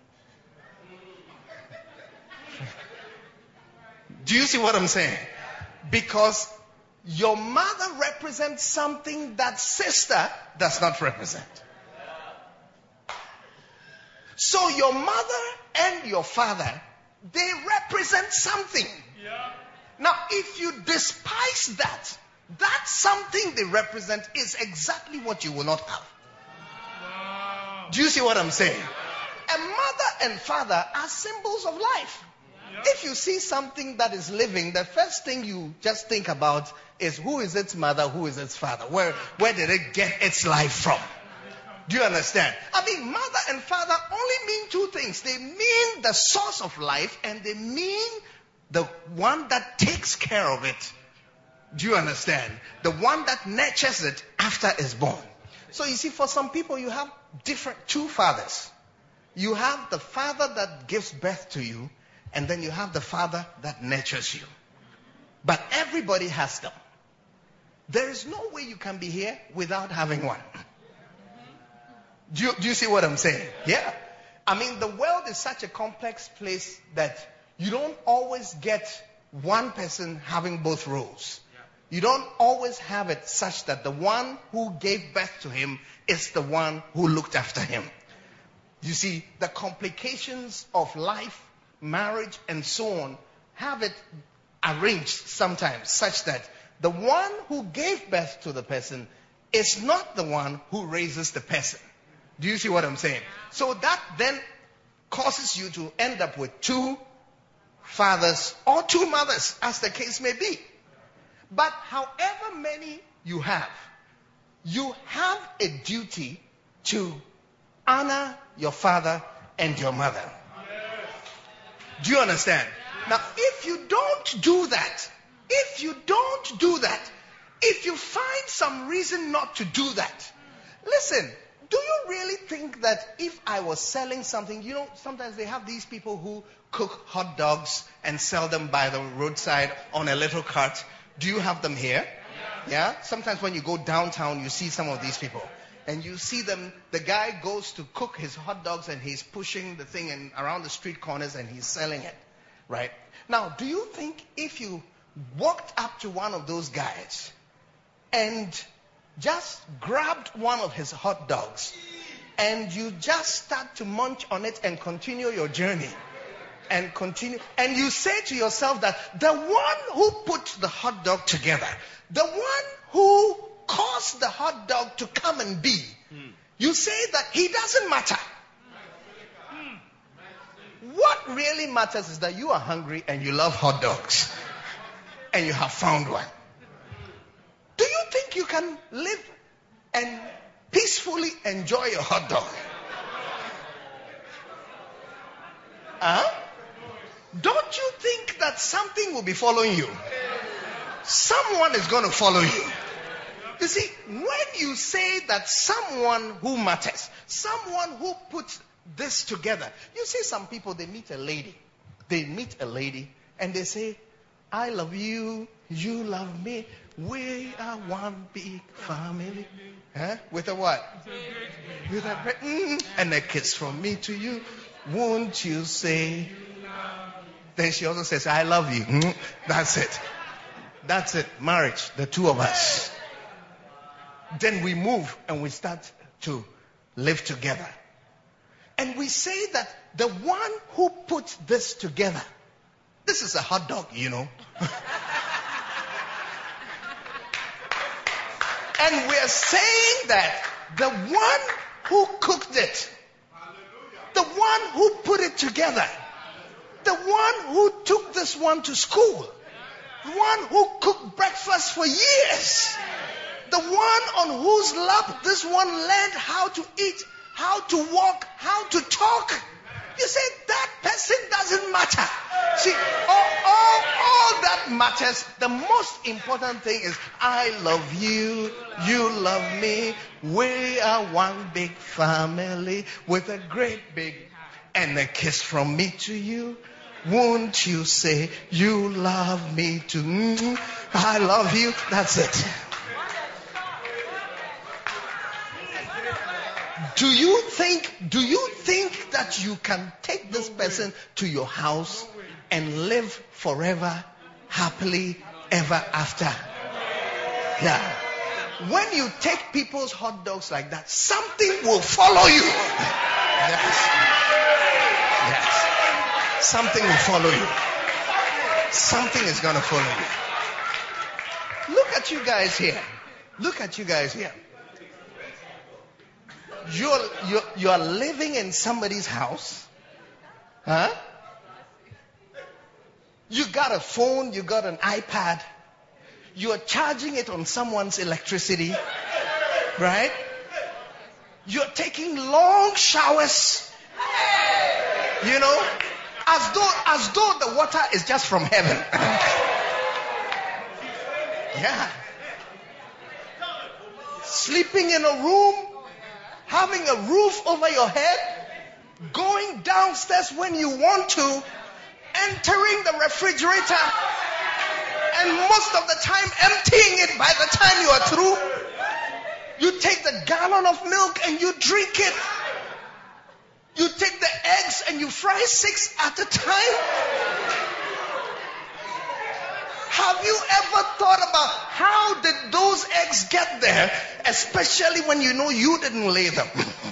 Do you see what I'm saying? Because your mother represents something that sister does not represent. So your mother and your father, they represent something. Yeah. Now, if you despise that, that something they represent is exactly what you will not have. Wow. Do you see what I'm saying? A mother and father are symbols of life. Yeah. If you see something that is living, the first thing you just think about is who is its mother, who is its father? Where did it get its life from? Do you understand? I mean, mother and father only mean two things. They mean the source of life and they mean the one that takes care of it. Do you understand? The one that nurtures it after it's born. So you see, for some people you have two fathers. You have the father that gives birth to you, and then you have the father that nurtures you. But everybody has them. There is no way you can be here without having one. Do you see what I'm saying? Yeah. I mean, the world is such a complex place that you don't always get one person having both roles. You don't always have it such that the one who gave birth to him is the one who looked after him. You see, the complications of life, marriage, and so on have it arranged sometimes such that the one who gave birth to the person is not the one who raises the person. Do you see what I'm saying? So that then causes you to end up with two fathers or two mothers, as the case may be. But however many you have a duty to honor your father and your mother. Do you understand? Now, if you don't do that, if you find some reason not to do that, listen, do you really think that if I was selling something, sometimes they have these people who cook hot dogs and sell them by the roadside on a little cart. Do you have them here? Yeah? Sometimes when you go downtown, you see some of these people. And you see them, the guy goes to cook his hot dogs and he's pushing the thing and around the street corners and he's selling it. Right? Now, do you think if you walked up to one of those guys and just grabbed one of his hot dogs and you just start to munch on it and continue your journey and you say to yourself that the one who put the hot dog together, the one who caused the hot dog to come and be, you say that he doesn't matter. What really matters is that you are hungry and you love hot dogs and you have found one. Do you think you can live and peacefully enjoy your hot dog? Don't you think that something will be following you? Someone is going to follow you. You see, when you say that someone who matters, someone who puts this together, you see some people, they meet a lady and they say, I love you, you love me, we are one big family. With a what? With a and a kiss from me to you. Won't you say? Then she also says, I love you. That's it. That's it. Marriage, the two of us. Then we move and we start to live together. And we say that the one who put this together, this is a hot dog, And we're saying that the one who cooked it, the one who put it together, the one who took this one to school, the one who cooked breakfast for years, the one on whose lap this one learned how to eat, how to walk, how to talk. You say that person doesn't matter. See, all that matters, the most important thing is I love you, you love me, we are one big family with a great big and a kiss from me to you. Won't you say you love me too? I love you. That's it. Do you think that you can take this person to your house and live forever, happily, ever after? Yeah. When you take people's hot dogs like that, something will follow you. Yes. Something will follow you. Something is going to follow you. Look at you guys here. You're living in somebody's house. You got a phone, you got an iPad. You're charging it on someone's electricity. Right? You're taking long showers. As though the water is just from heaven. Yeah. Sleeping in a room, having a roof over your head, going downstairs when you want to, entering the refrigerator, and most of the time emptying it by the time you are through, you take the gallon of milk and you drink it. You take the eggs and you fry 6 at a time. Have you ever thought about how did those eggs get there, especially when you know you didn't lay them?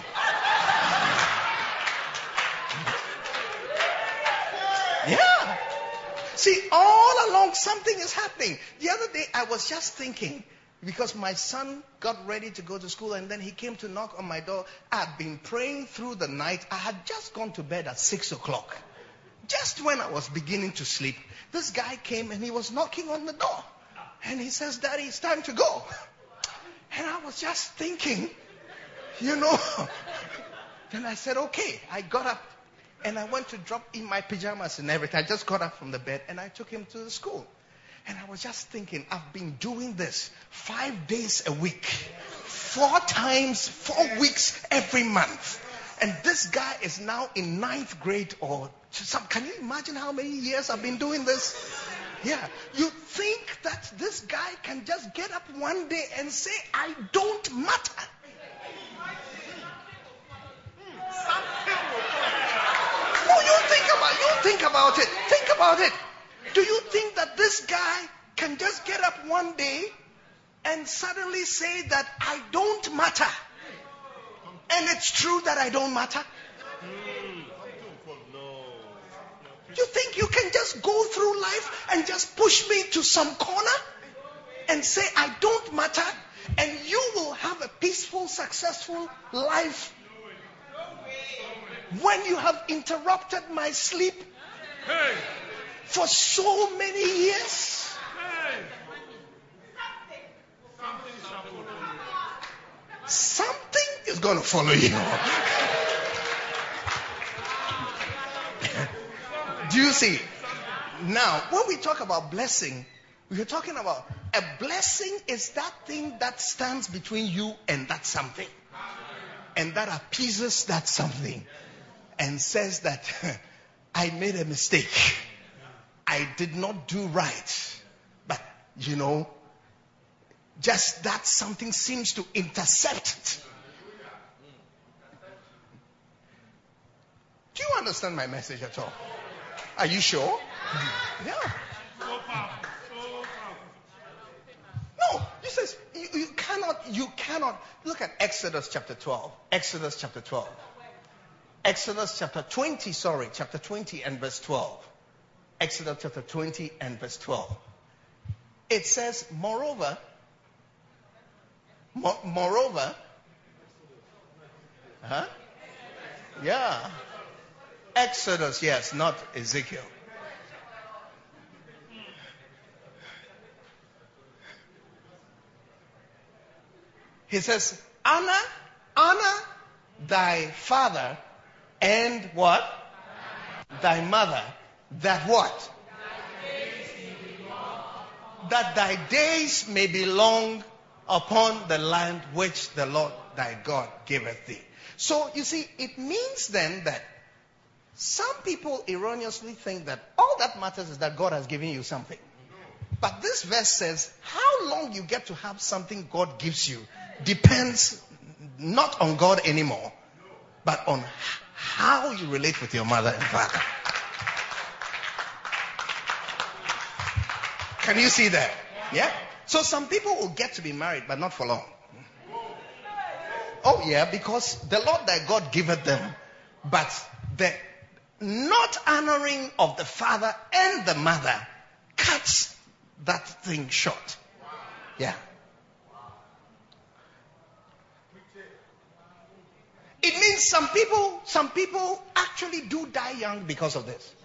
Yeah. See, all along something is happening. The other day I was just thinking, because my son got ready to go to school and then he came to knock on my door. I had been praying through the night. I had just gone to bed at 6 o'clock. Just when I was beginning to sleep, this guy came and he was knocking on the door. And he says, Daddy, it's time to go. And I was just thinking, Then I said, okay. I got up and I went to drop in my pajamas and everything. I just got up from the bed and I took him to the school. And I was just thinking, I've been doing this 5 days a week, 4 weeks every month. And this guy is now in 9th grade or some. Can you imagine how many years I've been doing this? Yeah. You think that this guy can just get up one day and say, I don't matter. No, you think about it. Think about it. Do you think that this guy can just get up one day and suddenly say that I don't matter? And it's true that I don't matter? You think you can just go through life and just push me to some corner and say I don't matter, and you will have a peaceful, successful life when you have interrupted my sleep for so many years? Something is going to follow you. Do you see? Now, when we talk about blessing, we're talking about a blessing is that thing that stands between you and that something. And that appeases that something. And says that I made a mistake. I did not do right. But, just that something seems to intercept it. Do you understand my message at all? Are you sure? Yeah. No, he says you cannot look at Exodus chapter 12. Exodus chapter 12. Exodus chapter 20 and verse 12. Exodus chapter 20 and verse 12. It says, moreover, yeah. Exodus, yes, not Ezekiel. He says, honor thy father and what? Thy mother. That what? That thy days may be long upon the land which the Lord thy God giveth thee. So you see, it means then that some people erroneously think that all that matters is that God has given you something. But this verse says how long you get to have something God gives you depends not on God anymore, but on how you relate with your mother and father. Can you see that? Yeah. So some people will get to be married, but not for long. Oh yeah, because the Lord thy God giveth them. But the not honoring of the father and the mother cuts that thing short. Yeah. It means some people actually do die young because of this.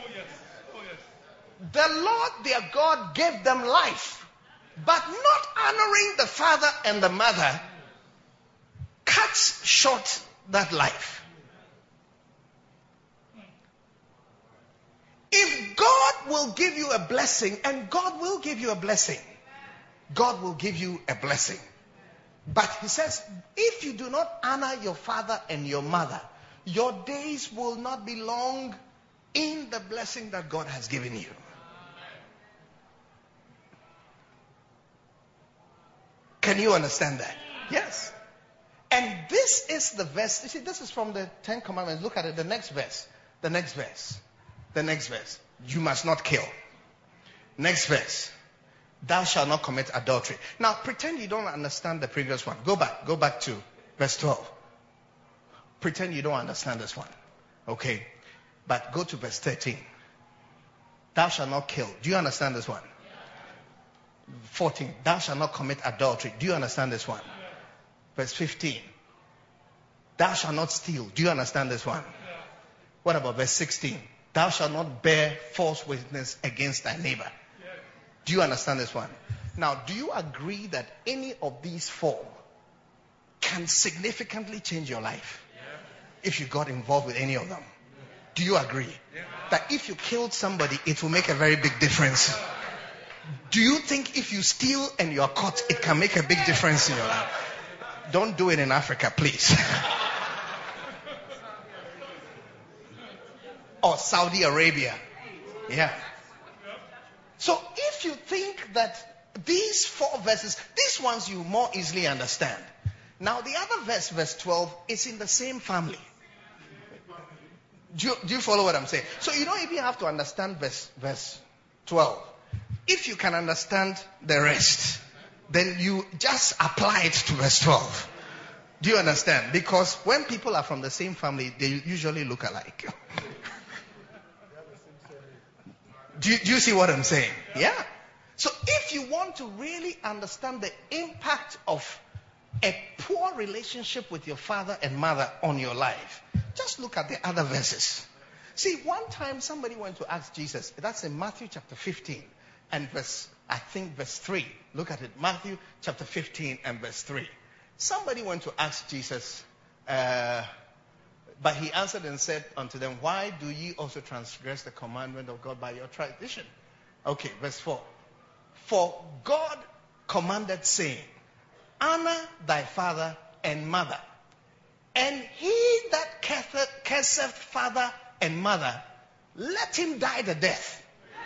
The Lord their God gave them life, but not honoring the father and the mother cuts short that life. If God will give you a blessing, and God will give you a blessing, God will give you a blessing. But he says, if you do not honor your father and your mother, your days will not be long in the blessing that God has given you. Can you understand that? Yes. And this is the verse. You see, this is from the 10 Commandments. Look at it. The next verse. The next verse. The next verse. You must not kill. Next verse. Thou shalt not commit adultery. Now, pretend you don't understand the previous one. Go back to verse 12. Pretend you don't understand this one. Okay. But go to verse 13. Thou shalt not kill. Do you understand this one? 14. Thou shalt not commit adultery. Do you understand this one? Verse 15. Thou shalt not steal. Do you understand this one? What about verse 16? Thou shalt not bear false witness against thy neighbor. Do you understand this one? Now, do you agree that any of these four can significantly change your life if you got involved with any of them? Do you agree that if you killed somebody, it will make a very big difference? Do you think if you steal and you are caught, it can make a big difference in your life? Don't do it in Africa, please. Or Saudi Arabia. Yeah. So if you think that these four verses, these ones you more easily understand. Now the other verse, verse 12, is in the same family. Do you follow what I'm saying? So you don't even have to understand verse 12. If you can understand the rest, then you just apply it to verse 12. Do you understand? Because when people are from the same family, they usually look alike. Do you see what I'm saying? Yeah. So if you want to really understand the impact of a poor relationship with your father and mother on your life, just look at the other verses. See, one time somebody went to ask Jesus. That's in Matthew chapter 15 and verse 3. Look at it. Matthew chapter 15 and verse 3. Somebody went to ask Jesus, but he answered and said unto them, why do ye also transgress the commandment of God by your tradition? Okay, verse 4. For God commanded, saying, honor thy father and mother, and he that curseth father and mother, let him die the death.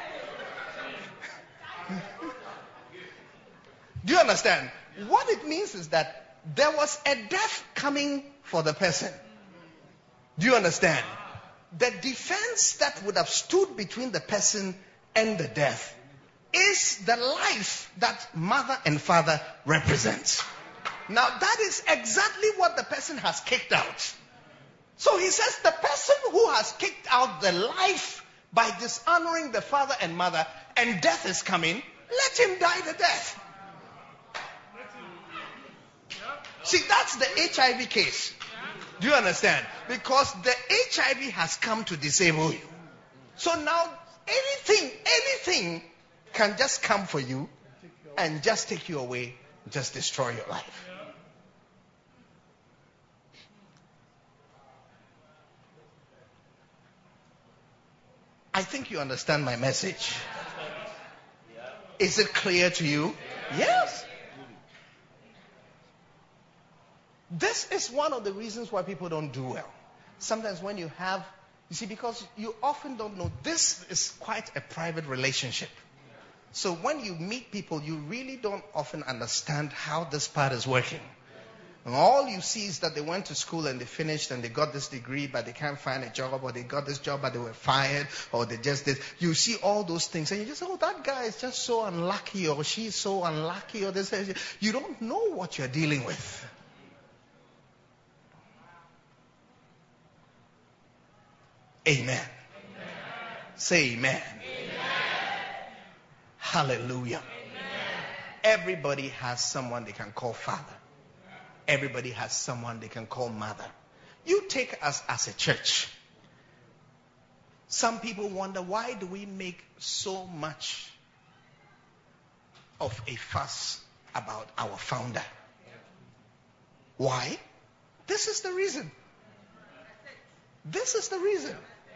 Do you understand? What it means is that there was a death coming for the person. Do you understand? The defense that would have stood between the person and the death is the life that mother and father represents. Now that is exactly what the person has kicked out. So he says the person who has kicked out the life by dishonoring the father and mother, and death is coming, let him die the death. See, that's the HIV case. Do you understand? Because the HIV has come to disable you. So now anything can just come for you and just take you away, just destroy your life. I think you understand my message. Is it clear to you? Yes. This is one of the reasons why people don't do well. Sometimes when you see, because you often don't know, this is quite a private relationship. So when you meet people, you really don't often understand how this part is working. And all you see is that they went to school and they finished and they got this degree, but they can't find a job, or they got this job but they were fired, or they just did. You see all those things and you just say, oh, that guy is just so unlucky, or she's so unlucky, or this. You don't know what you're dealing with. Amen. Amen. Say amen. Amen. Hallelujah. Amen. Everybody has someone they can call father. Everybody has someone they can call mother. You take us as a church. Some people wonder, why do we make so much of a fuss about our founder? Why? This is the reason. This is the reason.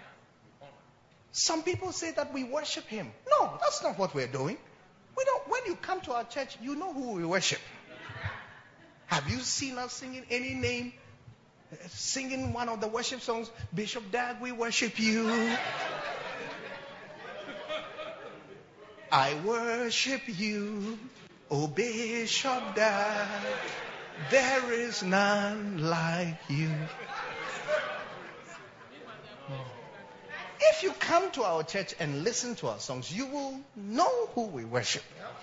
Some people say that we worship him. No, that's not what we're doing. We don't. When you come to our church, you know who we worship. Have you seen us singing any name? Singing one of the worship songs, Bishop Dag, we worship you. I worship you. O Bishop Dag, there is none like you. If you come to our church and listen to our songs, you will know who we worship.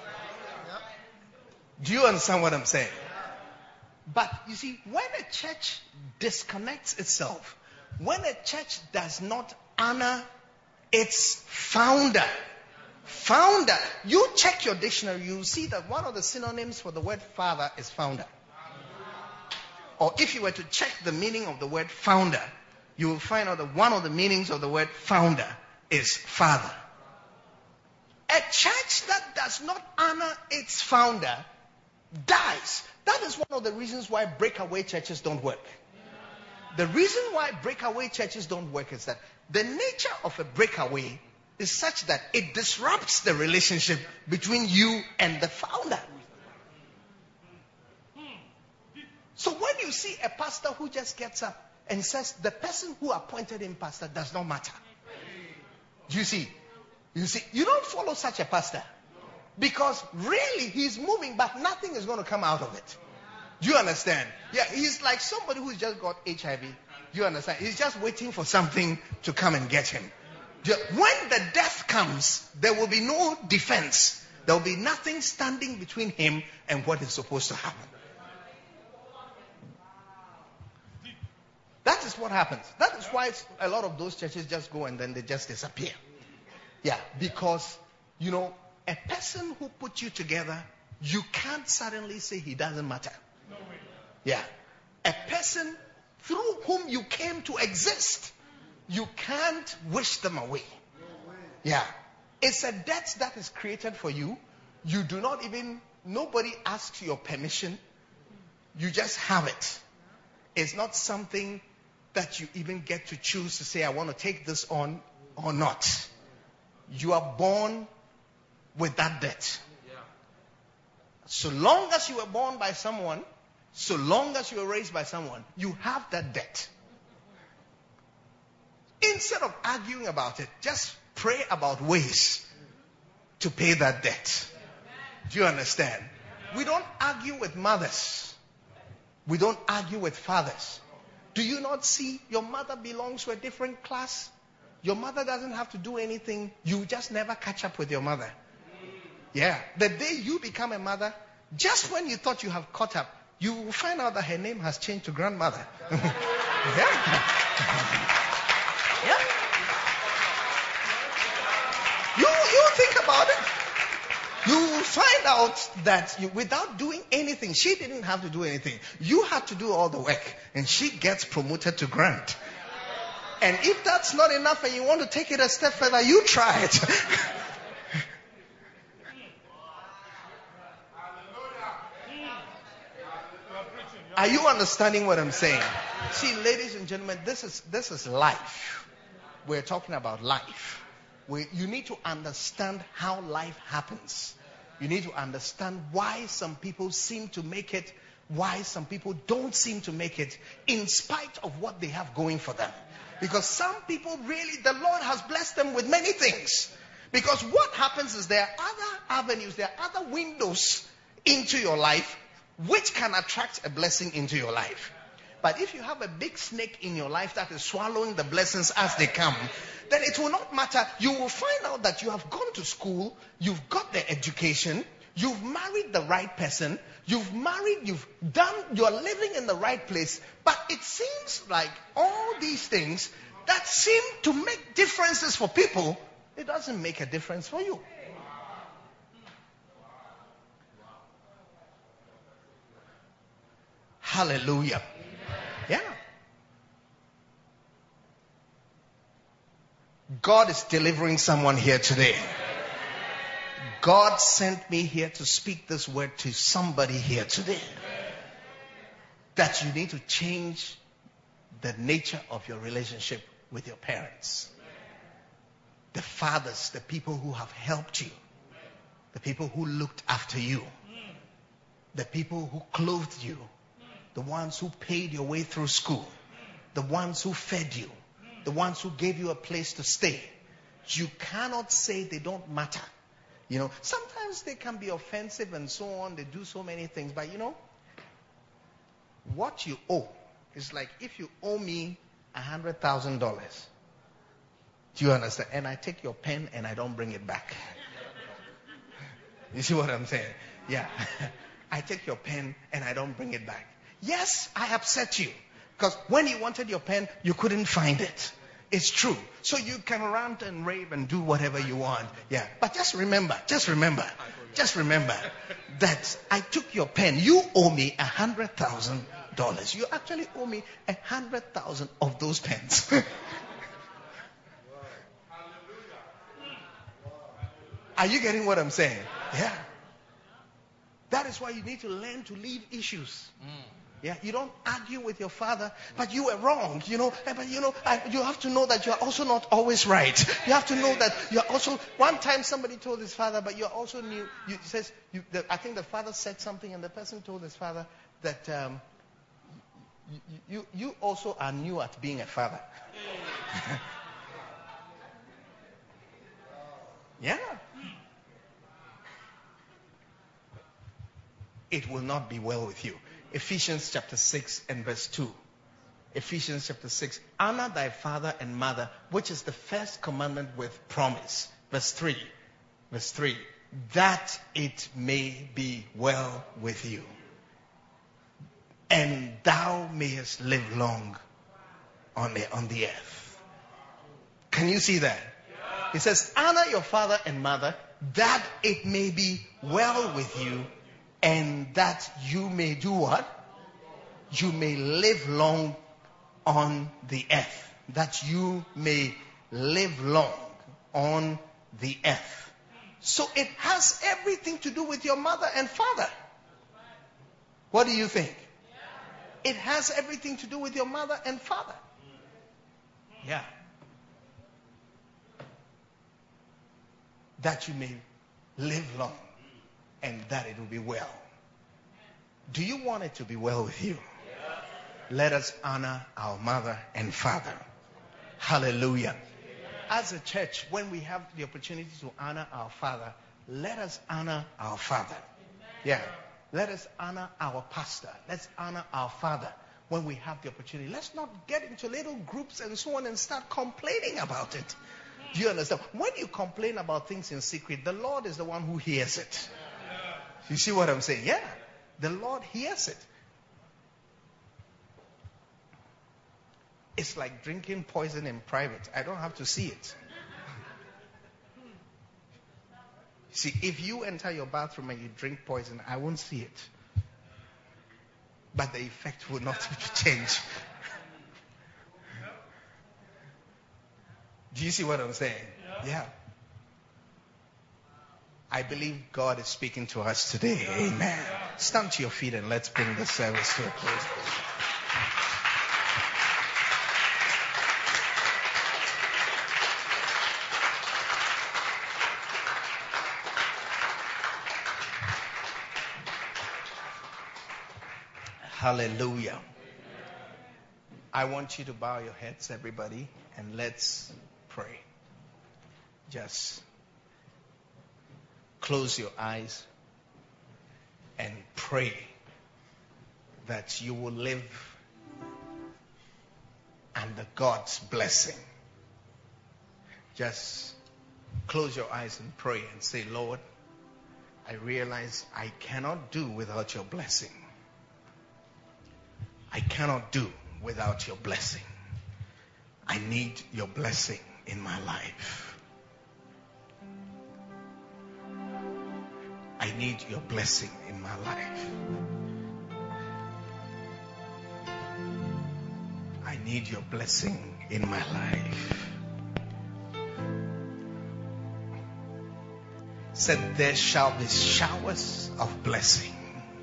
Do you understand what I'm saying? But you see, when a church disconnects itself, when a church does not honor its founder, you check your dictionary, you see that one of the synonyms for the word father is founder. Or if you were to check the meaning of the word founder, you will find out that one of the meanings of the word founder is father. A church that does not honor its founder dies. That is one of the reasons why breakaway churches don't work. The reason why breakaway churches don't work is that the nature of a breakaway is such that it disrupts the relationship between you and the founder. So when you see a pastor who just gets up and says the person who appointed him pastor does not matter. You see, you don't follow such a pastor. Because really he's moving, but nothing is going to come out of it. Do you understand? Yeah, he's like somebody who's just got HIV. Do you understand? He's just waiting for something to come and get him. When the death comes, there will be no defense. There will be nothing standing between him and what is supposed to happen. That is what happens. That is why a lot of those churches just go and then they just disappear. Yeah, because, a person who put you together, you can't suddenly say he doesn't matter. No way. Yeah. A person through whom you came to exist, you can't wish them away. No way. Yeah. It's a debt that is created for you. You do not even, nobody asks your permission. You just have it. It's not something that you even get to choose to say, I want to take this on or not. You are born with that debt. Yeah. So long as you were born by someone, so long as you were raised by someone, you have that debt. Instead of arguing about it, just pray about ways to pay that debt. Do you understand? We don't argue with mothers. We don't argue with fathers. Do you not see your mother belongs to a different class? Your mother doesn't have to do anything. You just never catch up with your mother. Yeah. The day you become a mother, just when you thought you have caught up, you will find out that her name has changed to grandmother. Yeah. Yeah. You think about it. You will find out that without doing anything, she didn't have to do anything. You had to do all the work, and she gets promoted to grand. And if that's not enough and you want to take it a step further, you try it. Are you understanding what I'm saying? See, ladies and gentlemen, this is life. We're talking about life. You need to understand how life happens. You need to understand why some people seem to make it, why some people don't seem to make it, in spite of what they have going for them. Because some people really, the Lord has blessed them with many things. Because what happens is there are other avenues, there are other windows into your life which can attract a blessing into your life. But if you have a big snake in your life that is swallowing the blessings as they come, then it will not matter. You will find out that you have gone to school, you've got the education, you've married the right person, you're living in the right place. But it seems like all these things that seem to make differences for people, it doesn't make a difference for you. Hallelujah. Yeah. God is delivering someone here today. God sent me here to speak this word to somebody here today. That you need to change the nature of your relationship with your parents. The fathers, the people who have helped you. The people who looked after you. The people who clothed you. The ones who paid your way through school. The ones who fed you. The ones who gave you a place to stay. You cannot say they don't matter. Sometimes they can be offensive and so on. They do so many things. But what you owe is like if you owe me $100,000. Do you understand? And I take your pen and I don't bring it back. You see what I'm saying? Yeah. I take your pen and I don't bring it back. Yes, I upset you. Because when you wanted your pen, you couldn't find it. It's true. So you can rant and rave and do whatever you want. Yeah. But just remember that I took your pen. You owe me $100,000. You actually owe me 100,000 of those pens. Are you getting what I'm saying? Yeah. That is why you need to learn to leave issues. Yeah, you don't argue with your father, but you were wrong, But you have to know that you are also not always right. You have to know that you are also. One time somebody told his father, but you also knew. I think the father said something, and the person told his father that you also are new at being a father. Yeah. It will not be well with you. Ephesians chapter 6 and verse 2. Ephesians chapter 6. Honor thy father and mother, which is the first commandment with promise. Verse 3. That it may be well with you, and thou mayest live long on the earth. Can you see that? It says, honor your father and mother, that it may be well with you, and that you may do what? You may live long on the earth. That you may live long on the earth. So it has everything to do with your mother and father. What do you think? It has everything to do with your mother and father. Yeah. That you may live long and that it will be well. Do you want it to be well with you? Let us honor our mother and father. Hallelujah. As a church, when we have the opportunity to honor our father, let us honor our father. Yeah. Let us honor our pastor. Let's honor our father when we have the opportunity. Let's not get into little groups and so on and start complaining about it. Do you understand? When you complain about things in secret, the Lord is the one who hears it. You see what I'm saying? Yeah. The Lord hears it. It's like drinking poison in private. I don't have to see it. See, if you enter your bathroom and you drink poison, I won't see it. But the effect will not change. Do you see what I'm saying? Yeah. I believe God is speaking to us today. Amen. Stand to your feet and let's bring the service to a close. Hallelujah. I want you to bow your heads, everybody, and let's pray. Just close your eyes and pray that you will live under God's blessing. Just close your eyes and pray and say, Lord, I realize I cannot do without your blessing. I cannot do without your blessing. I need your blessing in my life. I need your blessing in my life. I need your blessing in my life. Said there shall be showers of blessing.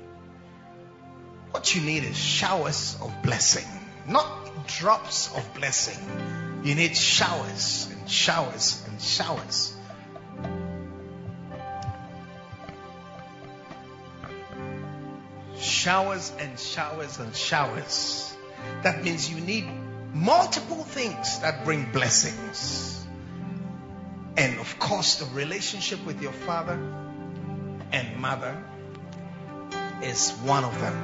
What you need is showers of blessing, not drops of blessing. You need showers and showers and showers. Showers and showers and showers. That means you need multiple things that bring blessings. And of course, the relationship with your father and mother is one of them.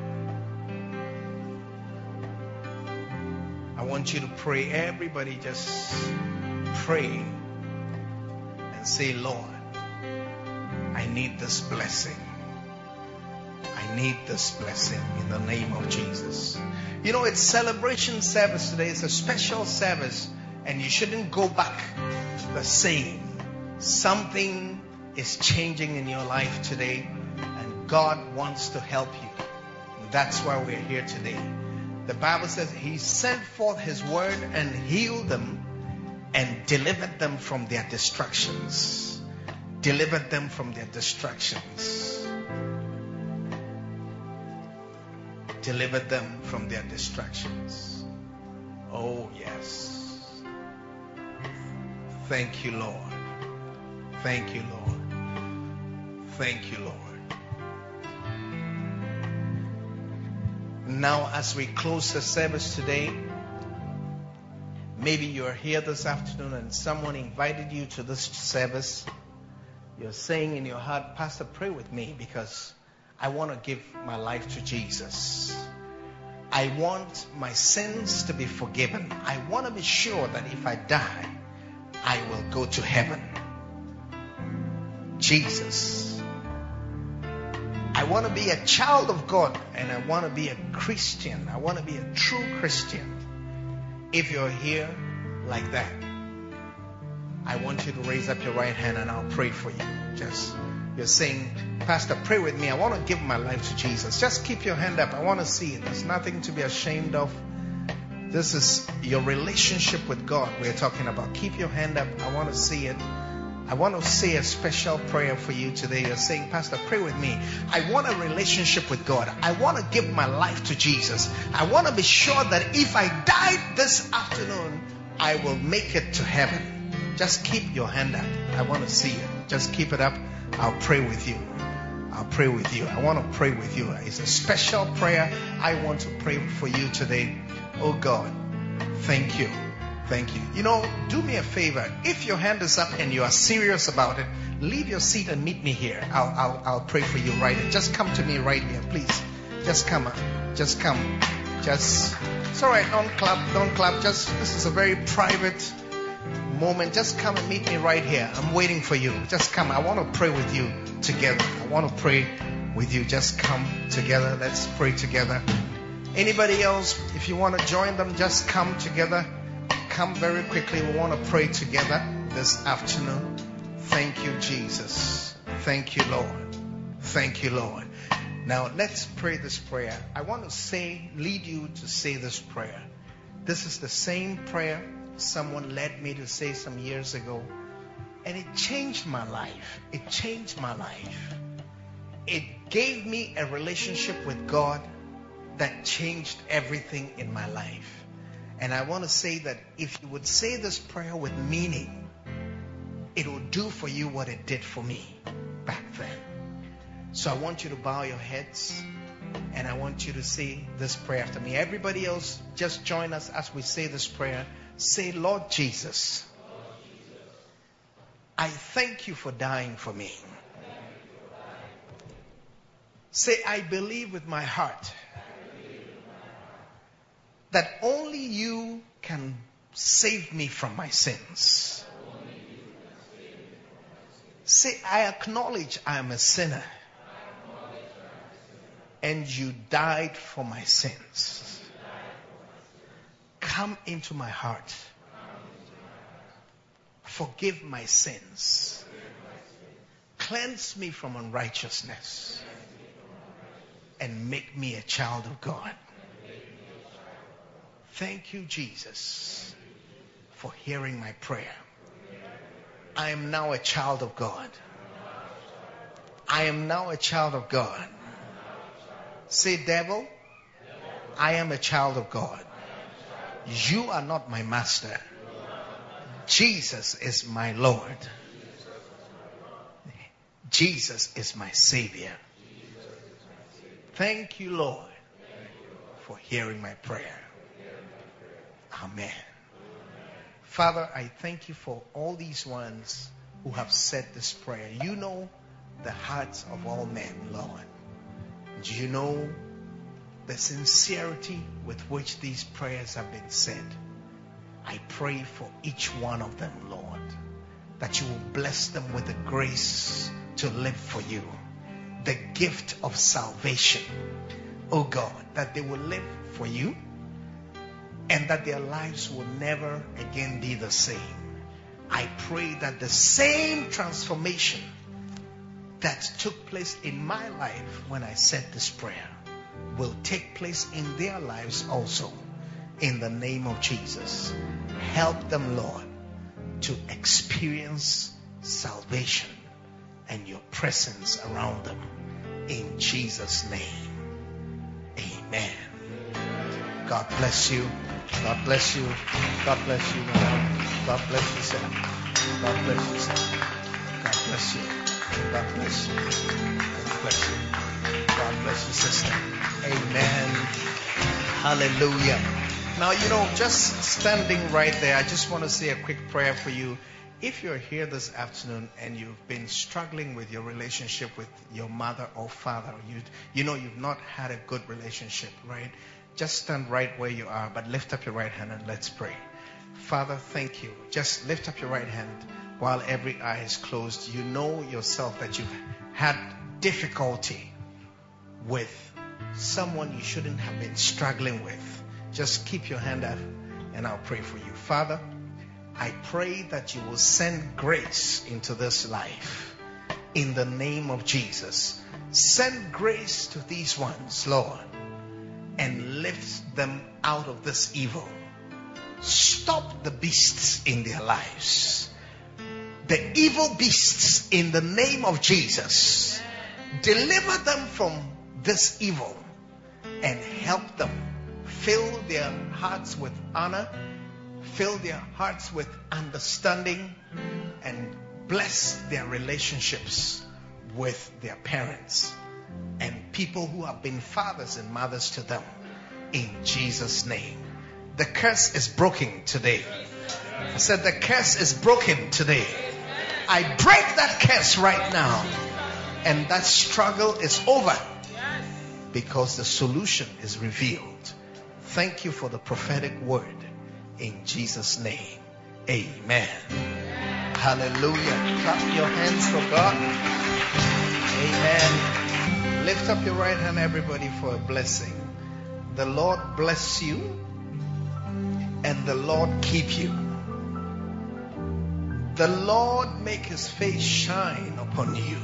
I want you to pray. Everybody just pray and say, Lord, I need this blessing. I need this blessing in the name of Jesus. You know, it's celebration service today. It's a special service, and you shouldn't go back the same. Something is changing in your life today, and God wants to help you. And that's why we're here today. The Bible says He sent forth His word and healed them and delivered them from their distractions. Delivered them from their distractions. Delivered them from their distractions. Oh, yes. Thank you, Lord. Thank you, Lord. Thank you, Lord. Now, as we close the service today, maybe you're here this afternoon and someone invited you to this service. You're saying in your heart, Pastor, pray with me because I want to give my life to Jesus. I want my sins to be forgiven. I want to be sure that if I die, I will go to heaven. Jesus, I want to be a child of God, and I want to be a Christian. I want to be a true Christian. If you're here like that, I want you to raise up your right hand and I'll pray for you. You're saying, Pastor, pray with me. I want to give my life to Jesus. Just keep your hand up. I want to see it. There's nothing to be ashamed of. This is your relationship with God we're talking about. Keep your hand up. I want to see it. I want to say a special prayer for you today. You're saying, Pastor, pray with me. I want a relationship with God. I want to give my life to Jesus. I want to be sure that if I die this afternoon, I will make it to heaven. Just keep your hand up. I want to see it. Just keep it up. I'll pray with you. I'll pray with you. I want to pray with you. It's a special prayer. I want to pray for you today. Oh God, thank you. Thank you. You know, do me a favor. If your hand is up and you are serious about it, leave your seat and meet me here. I'll pray for you right here. Just come to me right here, please. Just come. Just come. It's all right. Don't clap. Don't clap. This is a very private moment. Just come and meet me right here. I'm waiting for you. Just come. I want to pray with you together. I want to pray with you. Just come together. Let's pray together. Anybody else, if you want to join them, just come together. Come very quickly. We want to pray together this afternoon. Thank you, Jesus. Thank you, Lord. Thank you, Lord. Now let's pray this prayer. I want to lead you to say this prayer. This is the same prayer someone led me to say some years ago, and it changed my life. It changed my life. It gave me a relationship with God that changed everything in my life. And I want to say that if you would say this prayer with meaning, it will do for you what it did for me back then. So I want you to bow your heads and I want you to say this prayer after me. Everybody else, just join us as we say this prayer. Say, Lord Jesus, I thank you for dying for me. Say, I believe with my heart that only you can save me from my sins. Say, I acknowledge I am a sinner and you died for my sins. Come into my heart. Forgive my sins. Cleanse me from unrighteousness. And make me a child of God. Thank you, Jesus, for hearing my prayer. I am now a child of God. I am now a child of God. Say, devil, I am a child of God. You are not my master. Jesus is my Lord. Jesus is my Savior. Thank you, Lord, for hearing my prayer. Amen. Father, I thank you for all these ones who have said this prayer. You know the hearts of all men, Lord. You know the sincerity with which these prayers have been said. I pray for each one of them, Lord, that you will bless them with the grace to live for you, the gift of salvation. Oh God, that they will live for you and that their lives will never again be the same. I pray that the same transformation that took place in my life when I said this prayer will take place in their lives also. In the name of Jesus, help them, Lord, to experience salvation and your presence around them. In Jesus' name, amen. God bless you. God bless you. God bless you, madam. God bless you, sir. God bless you, sir. God bless you. God bless you. God bless you. God bless you, sister. Amen. Hallelujah. Now, just standing right there, I just want to say a quick prayer for you. If you're here this afternoon and you've been struggling with your relationship with your mother or father, you've not had a good relationship, right? Just stand right where you are, but lift up your right hand and let's pray. Father, thank you. Just lift up your right hand while every eye is closed. You know yourself that you've had difficulty with someone you shouldn't have been struggling with. Just keep your hand up and I'll pray for you. Father, I pray that you will send grace into this life in the name of Jesus. Send grace to these ones, Lord, and lift them out of this evil. Stop the beasts in their lives, the evil beasts, in the name of Jesus. Deliver them from this evil and help them. Fill their hearts with honor, fill their hearts with understanding, and bless their relationships with their parents and people who have been fathers and mothers to them. In Jesus' name. The curse is broken today. I said the curse is broken today. I break that curse right now. And that struggle is over because the solution is revealed. Thank you for the prophetic word. In Jesus' name, amen. Hallelujah. Clap your hands for God. Amen. Lift up your right hand, everybody, for a blessing. The Lord bless you and the Lord keep you. The Lord make his face shine upon you.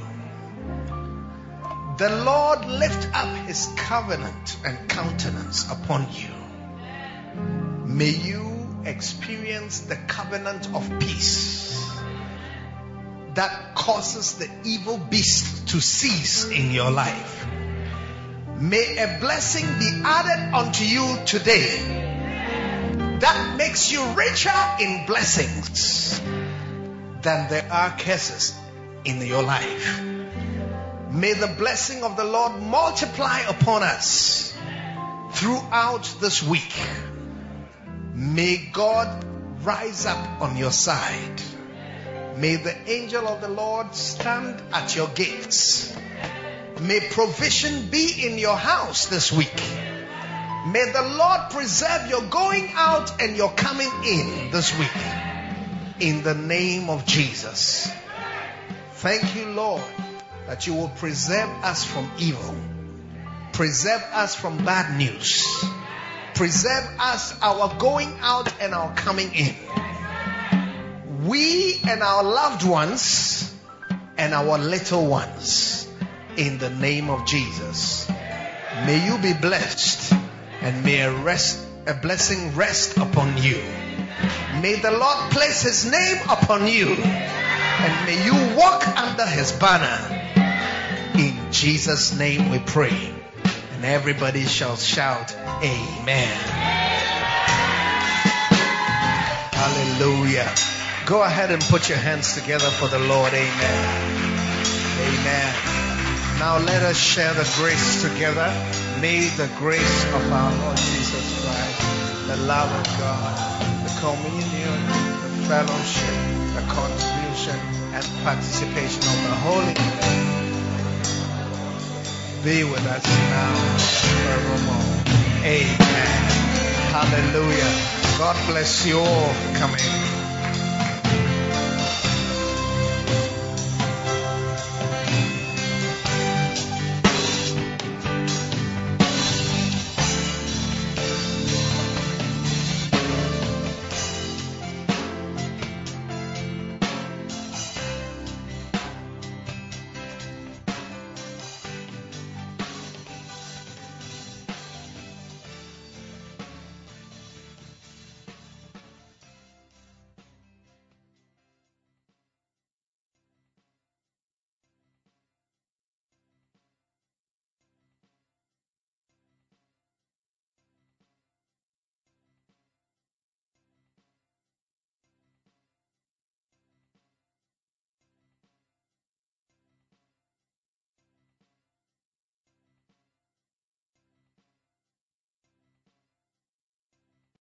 The Lord lift up his covenant and countenance upon you. May you experience the covenant of peace that causes the evil beast to cease in your life. May a blessing be added unto you today that makes you richer in blessings than there are curses in your life. May the blessing of the Lord multiply upon us throughout this week. May God rise up on your side. May the angel of the Lord stand at your gates. May provision be in your house this week. May the Lord preserve your going out and your coming in this week. In the name of Jesus. Thank you, Lord, that you will preserve us from evil. Preserve us from bad news. Preserve us, our going out and our coming in. We and our loved ones and our little ones. In the name of Jesus. May you be blessed and may a blessing rest upon you. May the Lord place his name upon you and may you walk under his banner. In Jesus' name we pray. And everybody shall shout, amen. Hallelujah. Go ahead and put your hands together for the Lord. Amen. Amen. Now let us share the grace together. May the grace of our Lord Jesus Christ, the love of God, the communion fellowship, the contribution and participation of the Holy Spirit be with us now and forevermore. Amen. Hallelujah. God bless you all for coming.